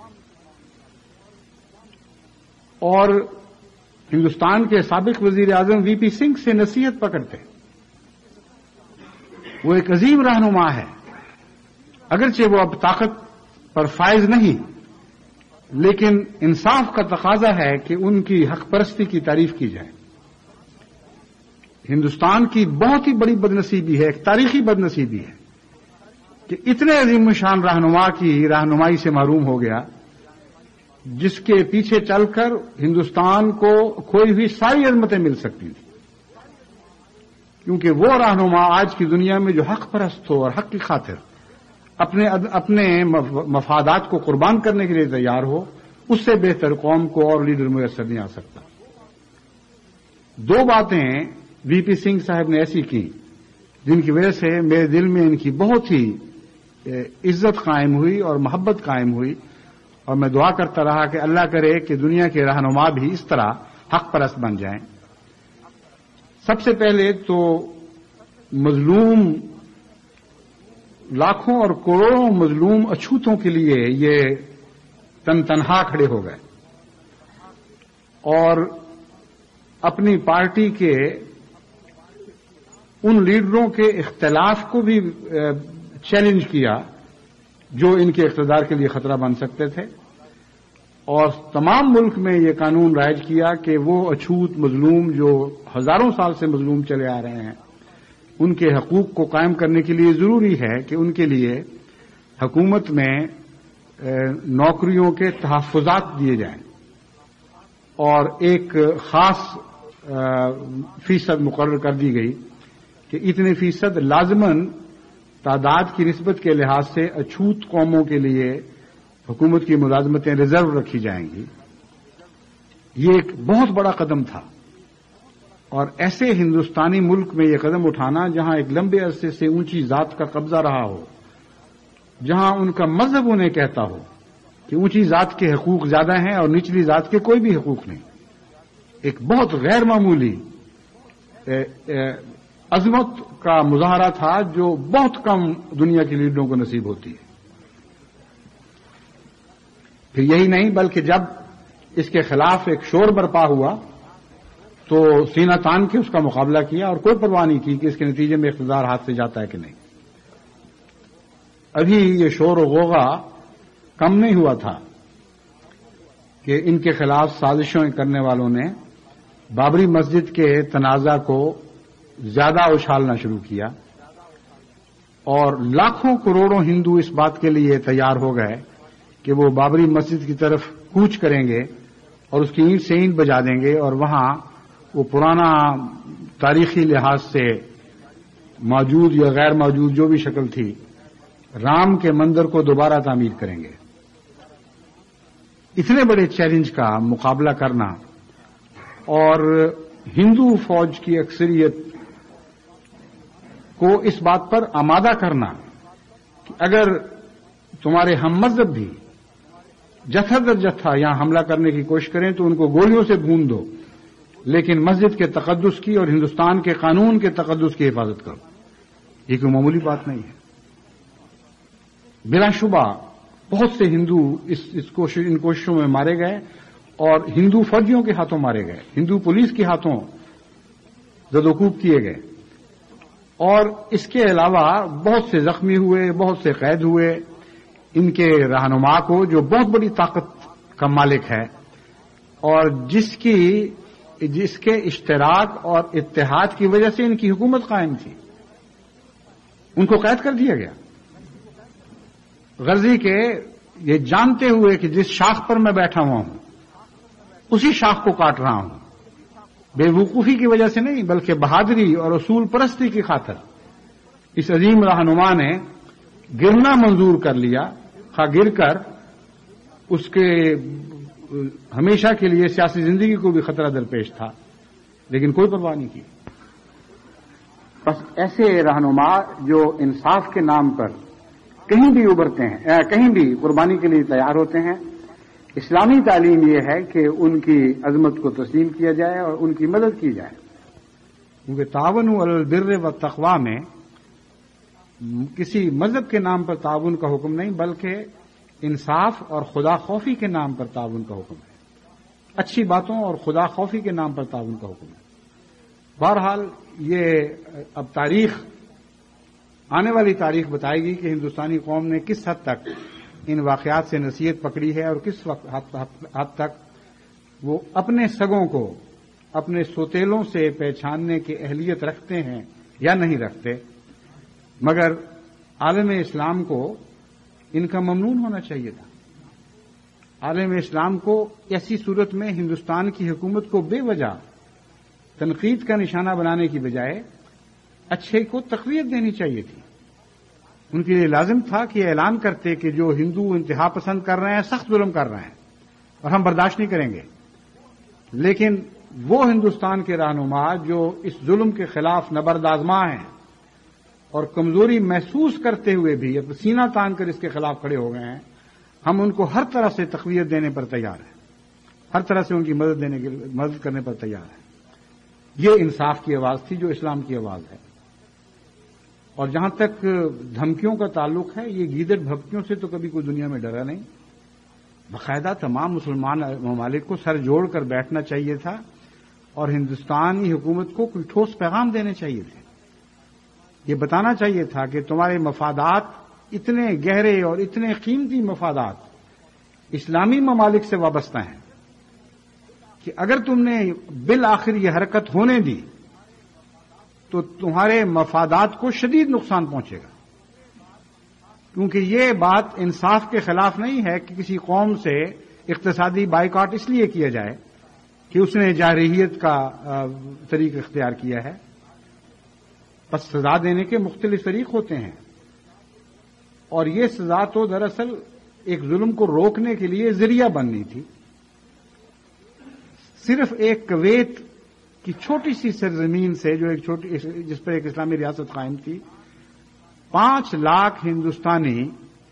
A: اور ہندوستان کے سابق وزیر اعظم وی پی سنگھ سے نصیحت پکڑتے. وہ ایک عظیم رہنما ہے، اگرچہ وہ اب طاقت پر فائز نہیں، لیکن انصاف کا تقاضا ہے کہ ان کی حق پرستی کی تعریف کی جائے. ہندوستان کی بہت ہی بڑی بدنصیبی ہے، ایک تاریخی بدنصیبی ہے کہ اتنے عظیم شان رہنما کی رہنمائی سے محروم ہو گیا، جس کے پیچھے چل کر ہندوستان کو کوئی بھی ساری عظمتیں مل سکتی تھیں. کیونکہ وہ رہنما آج کی دنیا میں جو حق پرست ہو اور حق کی خاطر اپنے مفادات کو قربان کرنے کے لیے تیار ہو، اس سے بہتر قوم کو اور لیڈر میسر نہیں آ سکتا. دو باتیں وی پی سنگھ صاحب نے ایسی کی جن کی وجہ سے میرے دل میں ان کی بہت ہی عزت قائم ہوئی اور محبت قائم ہوئی، اور میں دعا کرتا رہا کہ اللہ کرے کہ دنیا کے رہنما بھی اس طرح حق پرست بن جائیں. سب سے پہلے تو مظلوم لاکھوں اور کروڑوں مظلوم اچھوتوں کے لیے یہ تنہا کھڑے ہو گئے اور اپنی پارٹی کے ان لیڈروں کے اختلاف کو بھی چیلنج کیا جو ان کے اقتدار کے لیے خطرہ بن سکتے تھے، اور تمام ملک میں یہ قانون رائج کیا کہ وہ اچھوت مظلوم جو ہزاروں سال سے مظلوم چلے آ رہے ہیں، ان کے حقوق کو قائم کرنے کے لیے ضروری ہے کہ ان کے لیے حکومت میں نوکریوں کے تحفظات دیے جائیں اور ایک خاص فیصد مقرر کر دی گئی کہ اتنے فیصد لازماً تعداد کی نسبت کے لحاظ سے اچھوت قوموں کے لیے حکومت کی ملازمتیں ریزرو رکھی جائیں گی. یہ ایک بہت بڑا قدم تھا، اور ایسے ہندوستانی ملک میں یہ قدم اٹھانا جہاں ایک لمبے عرصے سے اونچی ذات کا قبضہ رہا ہو، جہاں ان کا مذہب انہیں کہتا ہو کہ اونچی ذات کے حقوق زیادہ ہیں اور نچلی ذات کے کوئی بھی حقوق نہیں، ایک بہت غیر معمولی عظمت کا مظاہرہ تھا جو بہت کم دنیا کے لیڈروں کو نصیب ہوتی ہے. پھر یہی نہیں بلکہ جب اس کے خلاف ایک شور برپا ہوا تو سینہ تان کے اس کا مقابلہ کیا اور کوئی پرواہ نہیں کی کہ اس کے نتیجے میں اقتدار ہاتھ سے جاتا ہے کہ نہیں. ابھی یہ شور و غوغا کم نہیں ہوا تھا کہ ان کے خلاف سازشیں کرنے والوں نے بابری مسجد کے تنازع کو زیادہ اچھالنا شروع کیا، اور لاکھوں کروڑوں ہندو اس بات کے لیے تیار ہو گئے کہ وہ بابری مسجد کی طرف کوچ کریں گے اور اس کی اینٹ سے اینٹ بجا دیں گے اور وہاں وہ پرانا تاریخی لحاظ سے موجود یا غیر موجود جو بھی شکل تھی، رام کے مندر کو دوبارہ تعمیر کریں گے۔ اتنے بڑے چیلنج کا مقابلہ کرنا اور ہندو فوج کی اکثریت کو اس بات پر آمادہ کرنا کہ اگر تمہارے ہم مذہب بھی جتھا در جتھا یہاں حملہ کرنے کی کوشش کریں تو ان کو گولیوں سے بھون دو، لیکن مسجد کے تقدس کی اور ہندوستان کے قانون کے تقدس کی حفاظت کرو۔ یہ کوئی معمولی بات نہیں ہے۔ بلا شبہ بہت سے ہندو ان کوششوں میں مارے گئے اور ہندو فوجیوں کے ہاتھوں مارے گئے، ہندو پولیس کے ہاتھوں زدوکوب کیے گئے، اور اس کے علاوہ بہت سے زخمی ہوئے، بہت سے قید ہوئے۔ ان کے رہنما کو جو بہت بڑی طاقت کا مالک ہے اور جس کے اشتراک اور اتحاد کی وجہ سے ان کی حکومت قائم تھی، ان کو قید کر دیا گیا۔ غرضی کے یہ جانتے ہوئے کہ جس شاخ پر میں بیٹھا ہوا ہوں اسی شاخ کو کاٹ رہا ہوں، بے وقوفی کی وجہ سے نہیں بلکہ بہادری اور اصول پرستی کی خاطر اس عظیم رہنما نے گرنا منظور کر لیا، خواہ گر کر اس کے ہمیشہ کے لیے سیاسی زندگی کو بھی خطرہ درپیش تھا، لیکن کوئی پرواہ نہیں کی۔ بس ایسے رہنما جو انصاف کے نام پر کہیں بھی ابھرتے ہیں، کہیں بھی قربانی کے لیے تیار ہوتے ہیں، اسلامی تعلیم یہ ہے کہ ان کی عظمت کو تسلیم کیا جائے اور ان کی مدد کی جائے، کیونکہ تعاون علی البر والتقوی میں کسی مذہب کے نام پر تعاون کا حکم نہیں بلکہ انصاف اور خدا خوفی کے نام پر تعاون کا حکم ہے، اچھی باتوں اور خدا خوفی کے نام پر تعاون کا حکم ہے۔ بہرحال یہ اب آنے والی تاریخ بتائے گی کہ ہندوستانی قوم نے کس حد تک ان واقعات سے نصیحت پکڑی ہے اور کس حد تک وہ اپنے سگوں کو اپنے سوتیلوں سے پہچاننے کی اہلیت رکھتے ہیں یا نہیں رکھتے، مگر عالم اسلام کو ان کا ممنون ہونا چاہیے تھا۔ عالم اسلام کو ایسی صورت میں ہندوستان کی حکومت کو بے وجہ تنقید کا نشانہ بنانے کی بجائے اچھے کو تقویت دینی چاہیے تھی۔ ان کے لیے لازم تھا کہ اعلان کرتے کہ جو ہندو انتہا پسند کر رہے ہیں، سخت ظلم کر رہے ہیں اور ہم برداشت نہیں کریں گے، لیکن وہ ہندوستان کے رہنما جو اس ظلم کے خلاف نبرد آزما ہیں اور کمزوری محسوس کرتے ہوئے بھی اب سینہ تان کر اس کے خلاف کھڑے ہو گئے ہیں، ہم ان کو ہر طرح سے تقویت دینے پر تیار ہیں، ہر طرح سے ان کی مدد کرنے پر تیار ہیں۔ یہ انصاف کی آواز تھی جو اسلام کی آواز ہے۔ اور جہاں تک دھمکیوں کا تعلق ہے، یہ گیدڑ بھبکیوں سے تو کبھی کوئی دنیا میں ڈرا نہیں۔ باقاعدہ تمام مسلمان ممالک کو سر جوڑ کر بیٹھنا چاہیے تھا اور ہندوستانی حکومت کو کوئی ٹھوس پیغام دینے چاہیے تھے۔ یہ بتانا چاہیے تھا کہ تمہارے مفادات اتنے گہرے اور اتنے قیمتی مفادات اسلامی ممالک سے وابستہ ہیں کہ اگر تم نے بالآخر یہ حرکت ہونے دی تو تمہارے مفادات کو شدید نقصان پہنچے گا، کیونکہ یہ بات انصاف کے خلاف نہیں ہے کہ کسی قوم سے اقتصادی بائیکاٹ اس لیے کیا جائے کہ اس نے جارحیت کا طریق اختیار کیا ہے۔ بس سزا دینے کے مختلف طریق ہوتے ہیں، اور یہ سزا تو دراصل ایک ظلم کو روکنے کے لیے ذریعہ بننی تھی۔ صرف ایک کویت کی چھوٹی سی سرزمین سے جس پر ایک اسلامی ریاست قائم تھی، 5 لاکھ ہندوستانی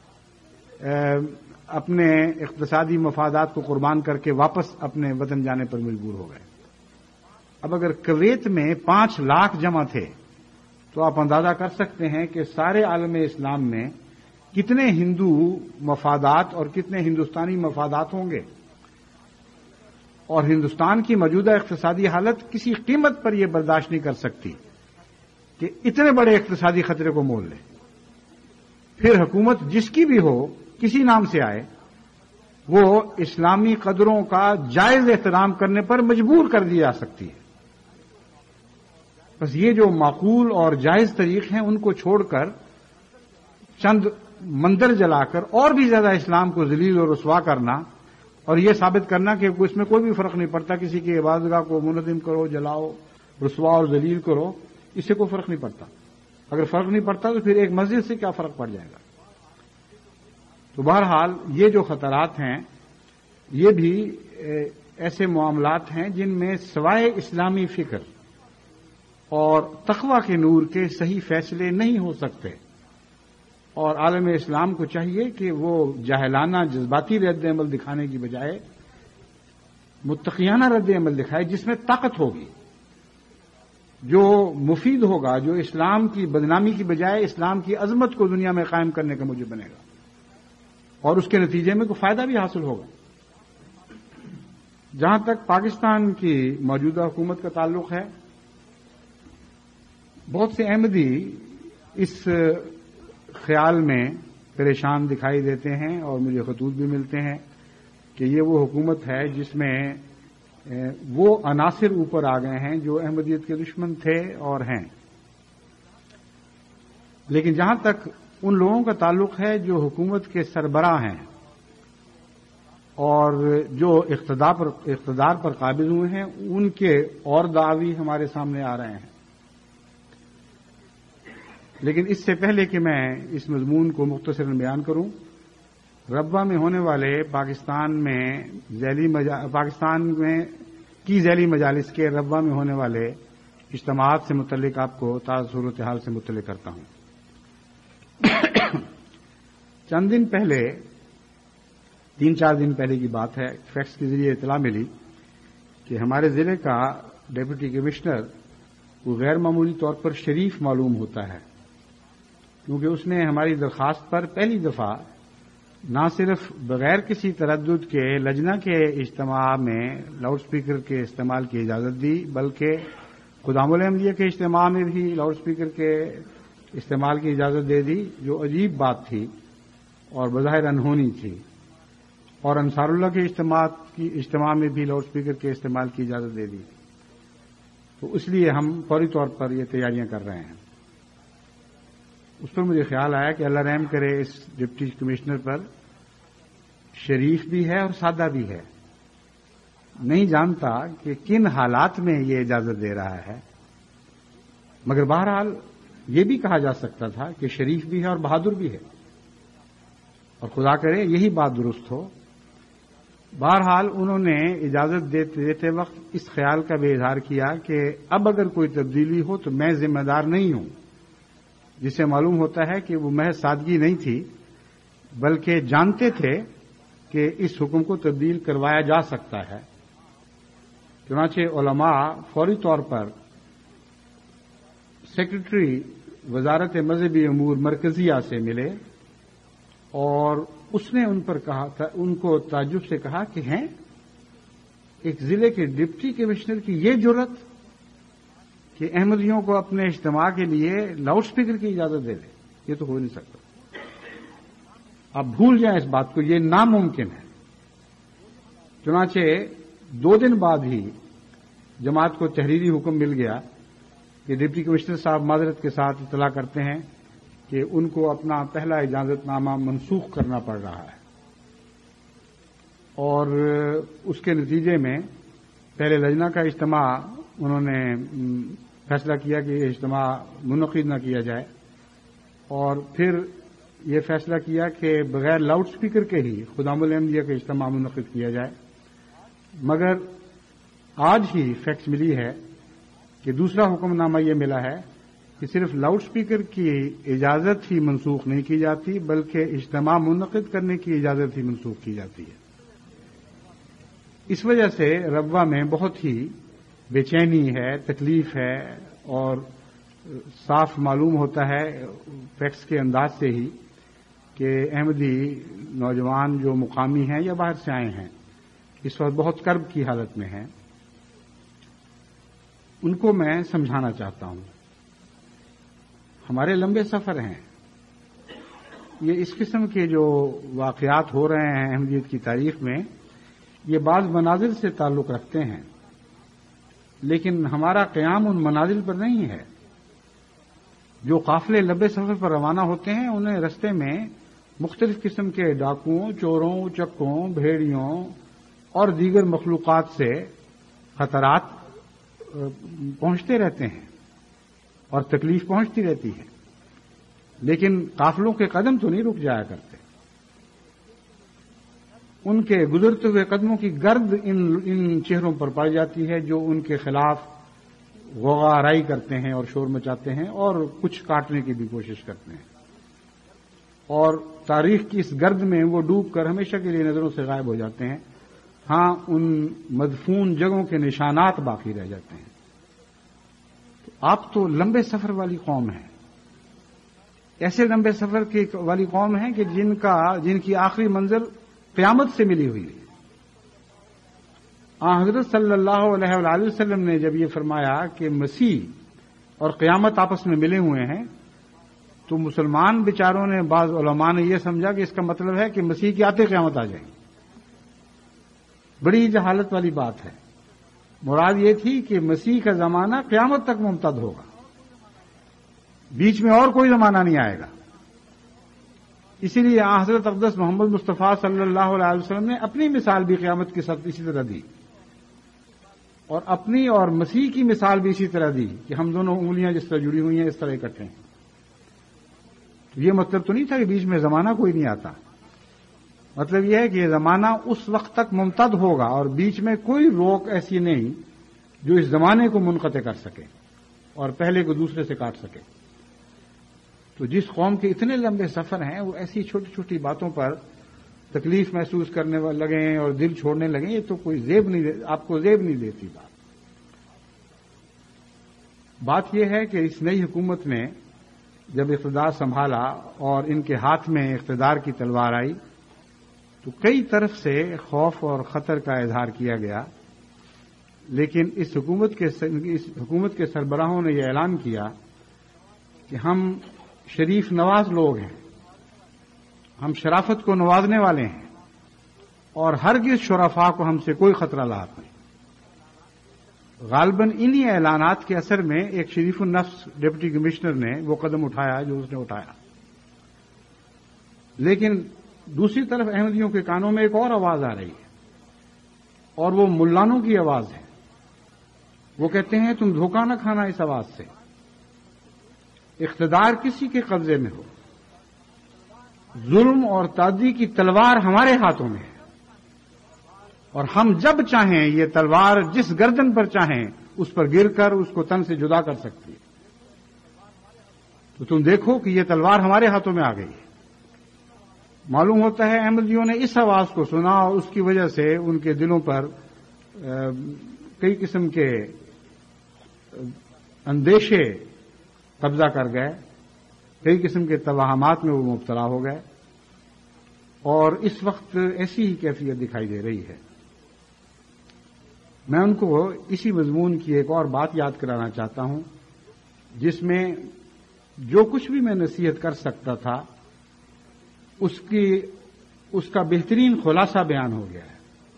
A: اپنے اقتصادی مفادات کو قربان کر کے واپس اپنے وطن جانے پر مجبور ہو گئے۔ اب اگر کویت میں 5 لاکھ جمع تھے تو آپ اندازہ کر سکتے ہیں کہ سارے عالم اسلام میں کتنے ہندو مفادات اور کتنے ہندوستانی مفادات ہوں گے، اور ہندوستان کی موجودہ اقتصادی حالت کسی قیمت پر یہ برداشت نہیں کر سکتی کہ اتنے بڑے اقتصادی خطرے کو مول لے۔ پھر حکومت جس کی بھی ہو، کسی نام سے آئے، وہ اسلامی قدروں کا جائز احترام کرنے پر مجبور کر دی جا سکتی ہے۔ بس یہ جو معقول اور جائز طریق ہیں ان کو چھوڑ کر چند مندر جلا کر اور بھی زیادہ اسلام کو ذلیل اور رسوا کرنا اور یہ ثابت کرنا کہ اس میں کوئی بھی فرق نہیں پڑتا، کسی کی عبادتگاہ کو منہدم کرو، جلاؤ، رسوا اور ذلیل کرو، اس سے کوئی فرق نہیں پڑتا. اگر فرق نہیں پڑتا تو پھر ایک مسجد سے کیا فرق پڑ جائے گا. تو بہرحال یہ جو خطرات ہیں یہ بھی ایسے معاملات ہیں جن میں سوائے اسلامی فکر اور تقوی کے نور کے صحیح فیصلے نہیں ہو سکتے. اور عالم اسلام کو چاہیے کہ وہ جاہلانہ جذباتی رد عمل دکھانے کی بجائے متقیانہ رد عمل دکھائے جس میں طاقت ہوگی، جو مفید ہوگا، جو اسلام کی بدنامی کی بجائے اسلام کی عظمت کو دنیا میں قائم کرنے کا موجب بنے گا اور اس کے نتیجے میں کوئی فائدہ بھی حاصل ہوگا. جہاں تک پاکستان کی موجودہ حکومت کا تعلق ہے، بہت سے احمدی اس خیال میں پریشان دکھائی دیتے ہیں اور مجھے خطوط بھی ملتے ہیں کہ یہ وہ حکومت ہے جس میں وہ عناصر اوپر آ گئے ہیں جو احمدیت کے دشمن تھے اور ہیں. لیکن جہاں تک ان لوگوں کا تعلق ہے جو حکومت کے سربراہ ہیں اور جو اقتدار پر قابض ہوئے ہیں، ان کے اور دعوی ہمارے سامنے آ رہے ہیں. لیکن اس سے پہلے کہ میں اس مضمون کو مختصراً بیان کروں، ربوہ میں ہونے والے پاکستان کی ذیلی مجالس کے ربوہ میں ہونے والے اجتماعات سے متعلق آپ کو تازہ صورتحال سے مطلع کرتا ہوں. چند دن پہلے 3-4 دن پہلے کی بات ہے، فیکس کے ذریعے اطلاع ملی کہ ہمارے ضلع کا ڈپٹی کمشنر وہ غیر معمولی طور پر شریف معلوم ہوتا ہے، کیونکہ اس نے ہماری درخواست پر پہلی دفعہ نہ صرف بغیر کسی تردد کے لجنہ کے اجتماع میں لاؤڈ سپیکر کے استعمال کی اجازت دی، بلکہ خدام العملیہ کے اجتماع میں بھی لاؤڈ سپیکر کے استعمال کی اجازت دے دی، جو عجیب بات تھی اور بظاہر انہونی تھی. اور انصار اللہ کے اجتماع میں بھی لاؤڈ سپیکر کے استعمال کی اجازت دے دی. تو اس لیے ہم فوری طور پر یہ تیاریاں کر رہے ہیں. اس پر مجھے خیال آیا کہ اللہ رحم کرے اس ڈپٹی کمشنر پر، شریف بھی ہے اور سادہ بھی ہے. نہیں جانتا کہ کن حالات میں یہ اجازت دے رہا ہے، مگر بہرحال یہ بھی کہا جا سکتا تھا کہ شریف بھی ہے اور بہادر بھی ہے، اور خدا کرے یہی بات درست ہو. بہرحال انہوں نے اجازت دیتے وقت اس خیال کا بھی اظہار کیا کہ اب اگر کوئی تبدیلی ہو تو میں ذمہ دار نہیں ہوں، جس سے معلوم ہوتا ہے کہ وہ محض سادگی نہیں تھی بلکہ جانتے تھے کہ اس حکم کو تبدیل کروایا جا سکتا ہے. چنانچہ علماء فوری طور پر سیکرٹری وزارت مذہبی امور مرکزیہ سے ملے اور اس نے ان کو تعجب سے کہا کہ ہیں ایک ضلع کے ڈپٹی کمشنر کی یہ جرت کہ احمدیوں کو اپنے اجتماع کے لیے لاؤڈ سپیکر کی اجازت دے دے. یہ تو ہو نہیں سکتا. آپ بھول جائیں اس بات کو، یہ ناممکن ہے. چنانچہ 2 دن بعد ہی جماعت کو تحریری حکم مل گیا کہ ڈپٹی کمشنر صاحب معذرت کے ساتھ اطلاع کرتے ہیں کہ ان کو اپنا پہلا اجازت نامہ منسوخ کرنا پڑ رہا ہے. اور اس کے نتیجے میں پہلے لجنہ کا اجتماع انہوں نے فیصلہ کیا کہ یہ اجتماع منعقد نہ کیا جائے، اور پھر یہ فیصلہ کیا کہ بغیر لاؤڈ سپیکر کے ہی خدام العملیہ کا اجتماع منعقد کیا جائے. مگر آج ہی فیکس ملی ہے کہ دوسرا حکم نامہ یہ ملا ہے کہ صرف لاؤڈ سپیکر کی اجازت ہی منسوخ نہیں کی جاتی بلکہ اجتماع منعقد کرنے کی اجازت ہی منسوخ کی جاتی ہے. اس وجہ سے ربوہ میں بہت ہی بے چینی ہے، تکلیف ہے، اور صاف معلوم ہوتا ہے فیکس کے انداز سے ہی کہ احمدی نوجوان جو مقامی ہیں یا باہر سے آئے ہیں اس وقت بہت کرب کی حالت میں ہیں. ان کو میں سمجھانا چاہتا ہوں. ہمارے لمبے سفر ہیں، یہ اس قسم کے جو واقعات ہو رہے ہیں احمدیت کی تاریخ میں، یہ بعض منازل سے تعلق رکھتے ہیں، لیکن ہمارا قیام ان منازل پر نہیں ہے. جو قافلے لمبے سفر پر روانہ ہوتے ہیں انہیں رستے میں مختلف قسم کے ڈاکوؤں، چوروں، چکوں، بھیڑیوں اور دیگر مخلوقات سے خطرات پہنچتے رہتے ہیں اور تکلیف پہنچتی رہتی ہے، لیکن قافلوں کے قدم تو نہیں رک جایا کرتے. ان کے گزرتے ہوئے قدموں کی گرد ان چہروں پر پڑ جاتی ہے جو ان کے خلاف غوغا آرائی کرتے ہیں اور شور مچاتے ہیں اور کچھ کاٹنے کی بھی کوشش کرتے ہیں، اور تاریخ کی اس گرد میں وہ ڈوب کر ہمیشہ کے لیے نظروں سے غائب ہو جاتے ہیں. ہاں، ان مدفون جگہوں کے نشانات باقی رہ جاتے ہیں. تو آپ تو لمبے سفر والی قوم ہیں، ایسے لمبے سفر والی قوم ہیں کہ جن کی آخری منزل قیامت سے ملی ہوئی ہے. حضرت صلی اللہ علیہ وآلہ وسلم نے جب یہ فرمایا کہ مسیح اور قیامت آپس میں ملے ہوئے ہیں، تو مسلمان بیچاروں نے، بعض علماء نے یہ سمجھا کہ اس کا مطلب ہے کہ مسیح کی آتے قیامت آ جائیں. بڑی جہالت والی بات ہے. مراد یہ تھی کہ مسیح کا زمانہ قیامت تک ممتد ہوگا، بیچ میں اور کوئی زمانہ نہیں آئے گا. اسی لیے حضرت اقدس محمد مصطفیٰ صلی اللہ علیہ وسلم نے اپنی مثال بھی قیامت کے ساتھ اسی طرح دی، اور اپنی اور مسیح کی مثال بھی اسی طرح دی کہ ہم دونوں انگلیاں جس طرح جڑی ہوئی ہیں اس طرح اکٹھے ہیں. تو یہ مطلب تو نہیں تھا کہ بیچ میں زمانہ کوئی نہیں آتا. مطلب یہ ہے کہ یہ زمانہ اس وقت تک ممتد ہوگا اور بیچ میں کوئی روک ایسی نہیں جو اس زمانے کو منقطع کر سکے اور پہلے کو دوسرے سے کاٹ سکے. تو جس قوم کے اتنے لمبے سفر ہیں وہ ایسی چھوٹی چھوٹی باتوں پر تکلیف محسوس کرنے لگے اور دل چھوڑنے لگے، یہ تو کوئی زیب نہیں، آپ کو زیب نہیں دیتی بات یہ ہے کہ اس نئی حکومت نے جب اقتدار سنبھالا اور ان کے ہاتھ میں اقتدار کی تلوار آئی تو کئی طرف سے خوف اور خطر کا اظہار کیا گیا، لیکن اس حکومت کے سربراہوں نے یہ اعلان کیا کہ ہم شریف نواز لوگ ہیں، ہم شرافت کو نوازنے والے ہیں، اور ہرگز شرفاء کو ہم سے کوئی خطرہ لاحق نہیں. غالباً انہی اعلانات کے اثر میں ایک شریف النفس ڈپٹی کمشنر نے وہ قدم اٹھایا جو اس نے اٹھایا. لیکن دوسری طرف احمدیوں کے کانوں میں ایک اور آواز آ رہی ہے، اور وہ ملانوں کی آواز ہے. وہ کہتے ہیں تم دھوکہ نہ کھانا اس آواز سے، اقتدار کسی کے قبضے میں ہو، ظلم اور تعدی کی تلوار ہمارے ہاتھوں میں ہے، اور ہم جب چاہیں یہ تلوار جس گردن پر چاہیں اس پر گر کر اس کو تن سے جدا کر سکتی ہے. تو تم دیکھو کہ یہ تلوار ہمارے ہاتھوں میں آ گئی ہے. معلوم ہوتا ہے احمدیوں نے اس آواز کو سنا اور اس کی وجہ سے ان کے دلوں پر کئی قسم کے اندیشے قبضہ کر گئے، کئی قسم کے توہمات میں وہ مبتلا ہو گئے، اور اس وقت ایسی ہی کیفیت دکھائی دے رہی ہے. میں ان کو اسی مضمون کی ایک اور بات یاد کرانا چاہتا ہوں جس میں جو کچھ بھی میں نصیحت کر سکتا تھا اس کا بہترین خلاصہ بیان ہو گیا ہے.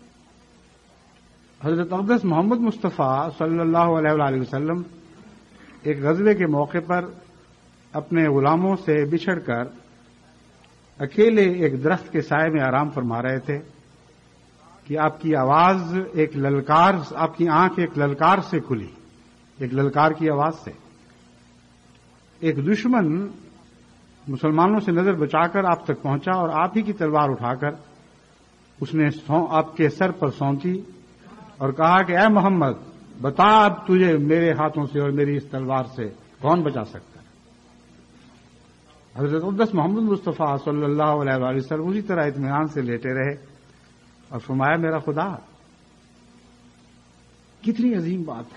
A: حضرت اقدس محمد مصطفیٰ صلی اللہ علیہ وآلہ وسلم ایک غزوے کے موقع پر اپنے غلاموں سے بچھڑ کر اکیلے ایک درخت کے سائے میں آرام فرما رہے تھے کہ آپ کی آواز ایک للکار، آپ کی آنکھ ایک للکار سے کھلی، ایک للکار کی آواز سے. ایک دشمن مسلمانوں سے نظر بچا کر آپ تک پہنچا اور آپ ہی کی تلوار اٹھا کر اس نے آپ کے سر پر سونتی اور کہا کہ اے محمد بتا اب تجھے میرے ہاتھوں سے اور میری اس تلوار سے کون بچا سکتا ہے. حضرت اقدس محمد مصطفیٰ صلی اللہ علیہ وآلہ وسلم اسی طرح اطمینان سے لیٹے رہے اور فرمایا میرا خدا. کتنی عظیم بات ہے.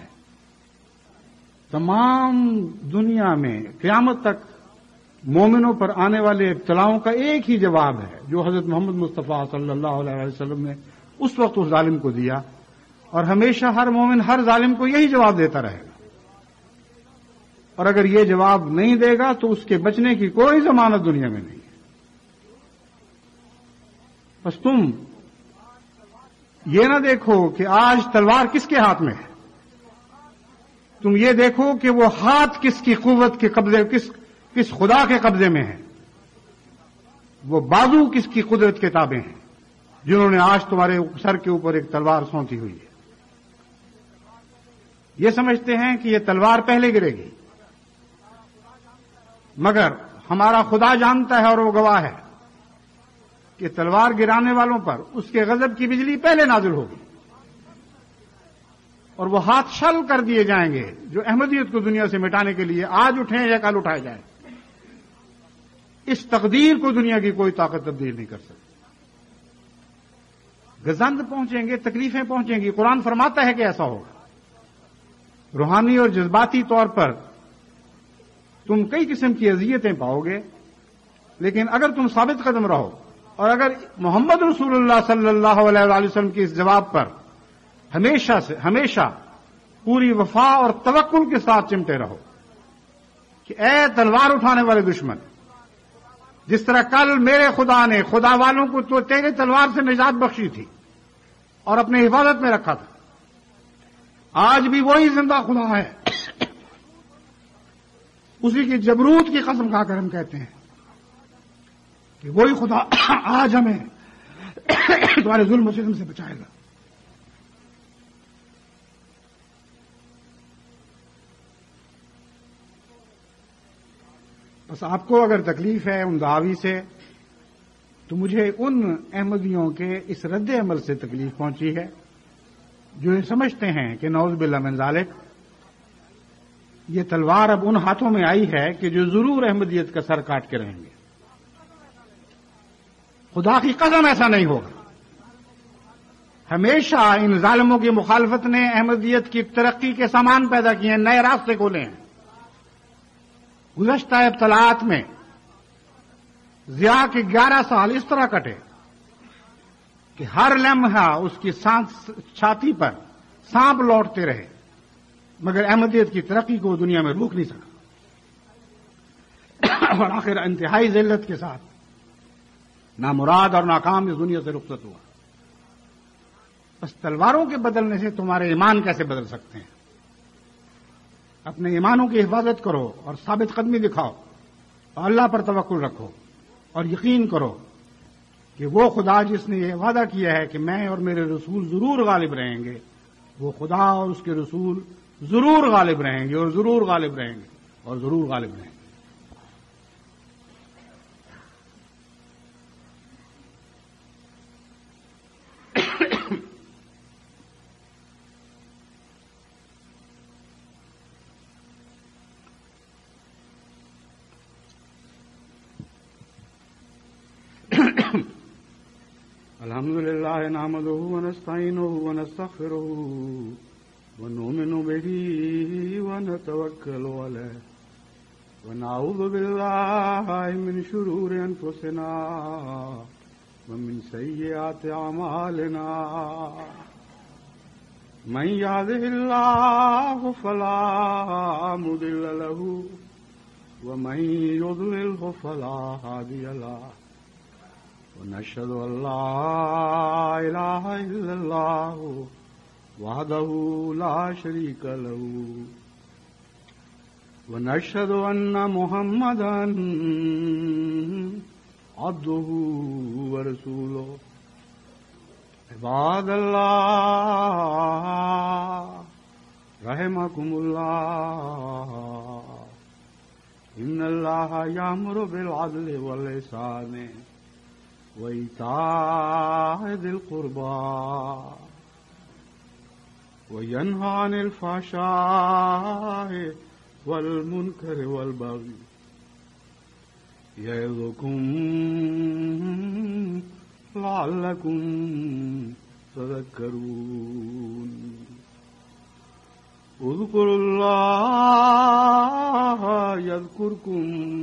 A: تمام دنیا میں قیامت تک مومنوں پر آنے والے ابتلاؤں کا ایک ہی جواب ہے جو حضرت محمد مصطفیٰ صلی اللہ علیہ وسلم نے اس وقت اس ظالم کو دیا، اور ہمیشہ ہر مومن ہر ظالم کو یہی جواب دیتا رہے گا. اور اگر یہ جواب نہیں دے گا تو اس کے بچنے کی کوئی ضمانت دنیا میں نہیں ہے. بس تم یہ نہ دیکھو کہ آج تلوار کس کے ہاتھ میں ہے، تم یہ دیکھو کہ وہ ہاتھ کس کی قوت کے قبضے، کس خدا کے قبضے میں ہے، وہ بازو کس کی قدرت کے تابع ہیں جنہوں نے آج تمہارے سر کے اوپر ایک تلوار سونتی ہوئی ہے. یہ سمجھتے ہیں کہ یہ تلوار پہلے گرے گی، مگر ہمارا خدا جانتا ہے اور وہ گواہ ہے کہ تلوار گرانے والوں پر اس کے غضب کی بجلی پہلے نازل ہوگی اور وہ ہاتھ شل کر دیے جائیں گے جو احمدیت کو دنیا سے مٹانے کے لیے آج اٹھیں یا کل اٹھائے جائیں۔ اس تقدیر کو دنیا کی کوئی طاقت تبدیل نہیں کر سکتی۔ گزند پہنچیں گے، تکلیفیں پہنچیں گی، قرآن فرماتا ہے کہ ایسا ہوگا۔ روحانی اور جذباتی طور پر تم کئی قسم کی اذیتیں پاؤ گے، لیکن اگر تم ثابت قدم رہو اور اگر محمد رسول اللہ صلی اللہ علیہ وآلہ وسلم کے اس جواب پر ہمیشہ پوری وفا اور توکل کے ساتھ چمٹے رہو کہ اے تلوار اٹھانے والے دشمن، جس طرح کل میرے خدا نے خدا والوں کو تو تیرے تلوار سے نجات بخشی تھی اور اپنے حفاظت میں رکھا تھا، آج بھی وہی زندہ خدا ہے، اسی کی جبروت کی قسم کھا کر ہم کہتے ہیں کہ وہی خدا آج ہمیں تمہارے ظلم و ستم سے بچائے گا۔ بس آپ کو اگر تکلیف ہے ان دعوی سے، تو مجھے ان احمدیوں کے اس رد عمل سے تکلیف پہنچی ہے جو یہ سمجھتے ہیں کہ نعوذ باللہ من ذالک یہ تلوار اب ان ہاتھوں میں آئی ہے کہ جو ضرور احمدیت کا سر کاٹ کے رہیں گے۔ خدا کی قسم ایسا نہیں ہوگا۔ ہمیشہ ان ظالموں کی مخالفت نے احمدیت کی ترقی کے سامان پیدا کیے ہیں، نئے راستے کھولے ہیں۔ گزشتہ ابتلاعات میں ضیاء کے 11 سال اس طرح کٹے کہ ہر لمحہ اس کی چھاتی پر سانپ لوٹتے رہے، مگر احمدیت کی ترقی کو دنیا میں روک نہیں سکا، اور آخر انتہائی ذلت کے ساتھ نامراد اور ناکام اس دنیا سے رخصت ہوا۔ بس تلواروں کے بدلنے سے تمہارے ایمان کیسے بدل سکتے ہیں؟ اپنے ایمانوں کی حفاظت کرو اور ثابت قدمی دکھاؤ اور اللہ پر توکل رکھو اور یقین کرو کہ وہ خدا جس نے یہ وعدہ کیا ہے کہ میں اور میرے رسول ضرور غالب رہیں گے، وہ خدا اور اس کے رسول ضرور غالب رہیں گے اور ضرور غالب رہیں گے اور ضرور غالب رہیں گے۔ الحمد لله نحمده ونستعينه ونستغفره ونؤمن به ونتوكل عليه ونعوذ بالله من شرور أنفسنا ومن سيئات أعمالنا من يهده الله فلا مضل له ومن يضلله فلا هادي له ونشهد أن لا إله إلا الله وحده لا شريك له ونشهد أن محمدا عبده ورسوله عباد الله رحمكم الله إن الله يأمر بالعدل والإحسان وإيتاء ذي القربى وينهى عن الفحشاء والمنكر والبغي يعظكم لعلكم تذكرون اذكروا الله يذكركم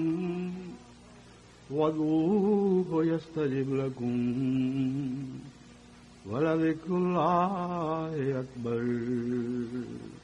A: وادعوه يستجب لكم ولذكر الله أكبر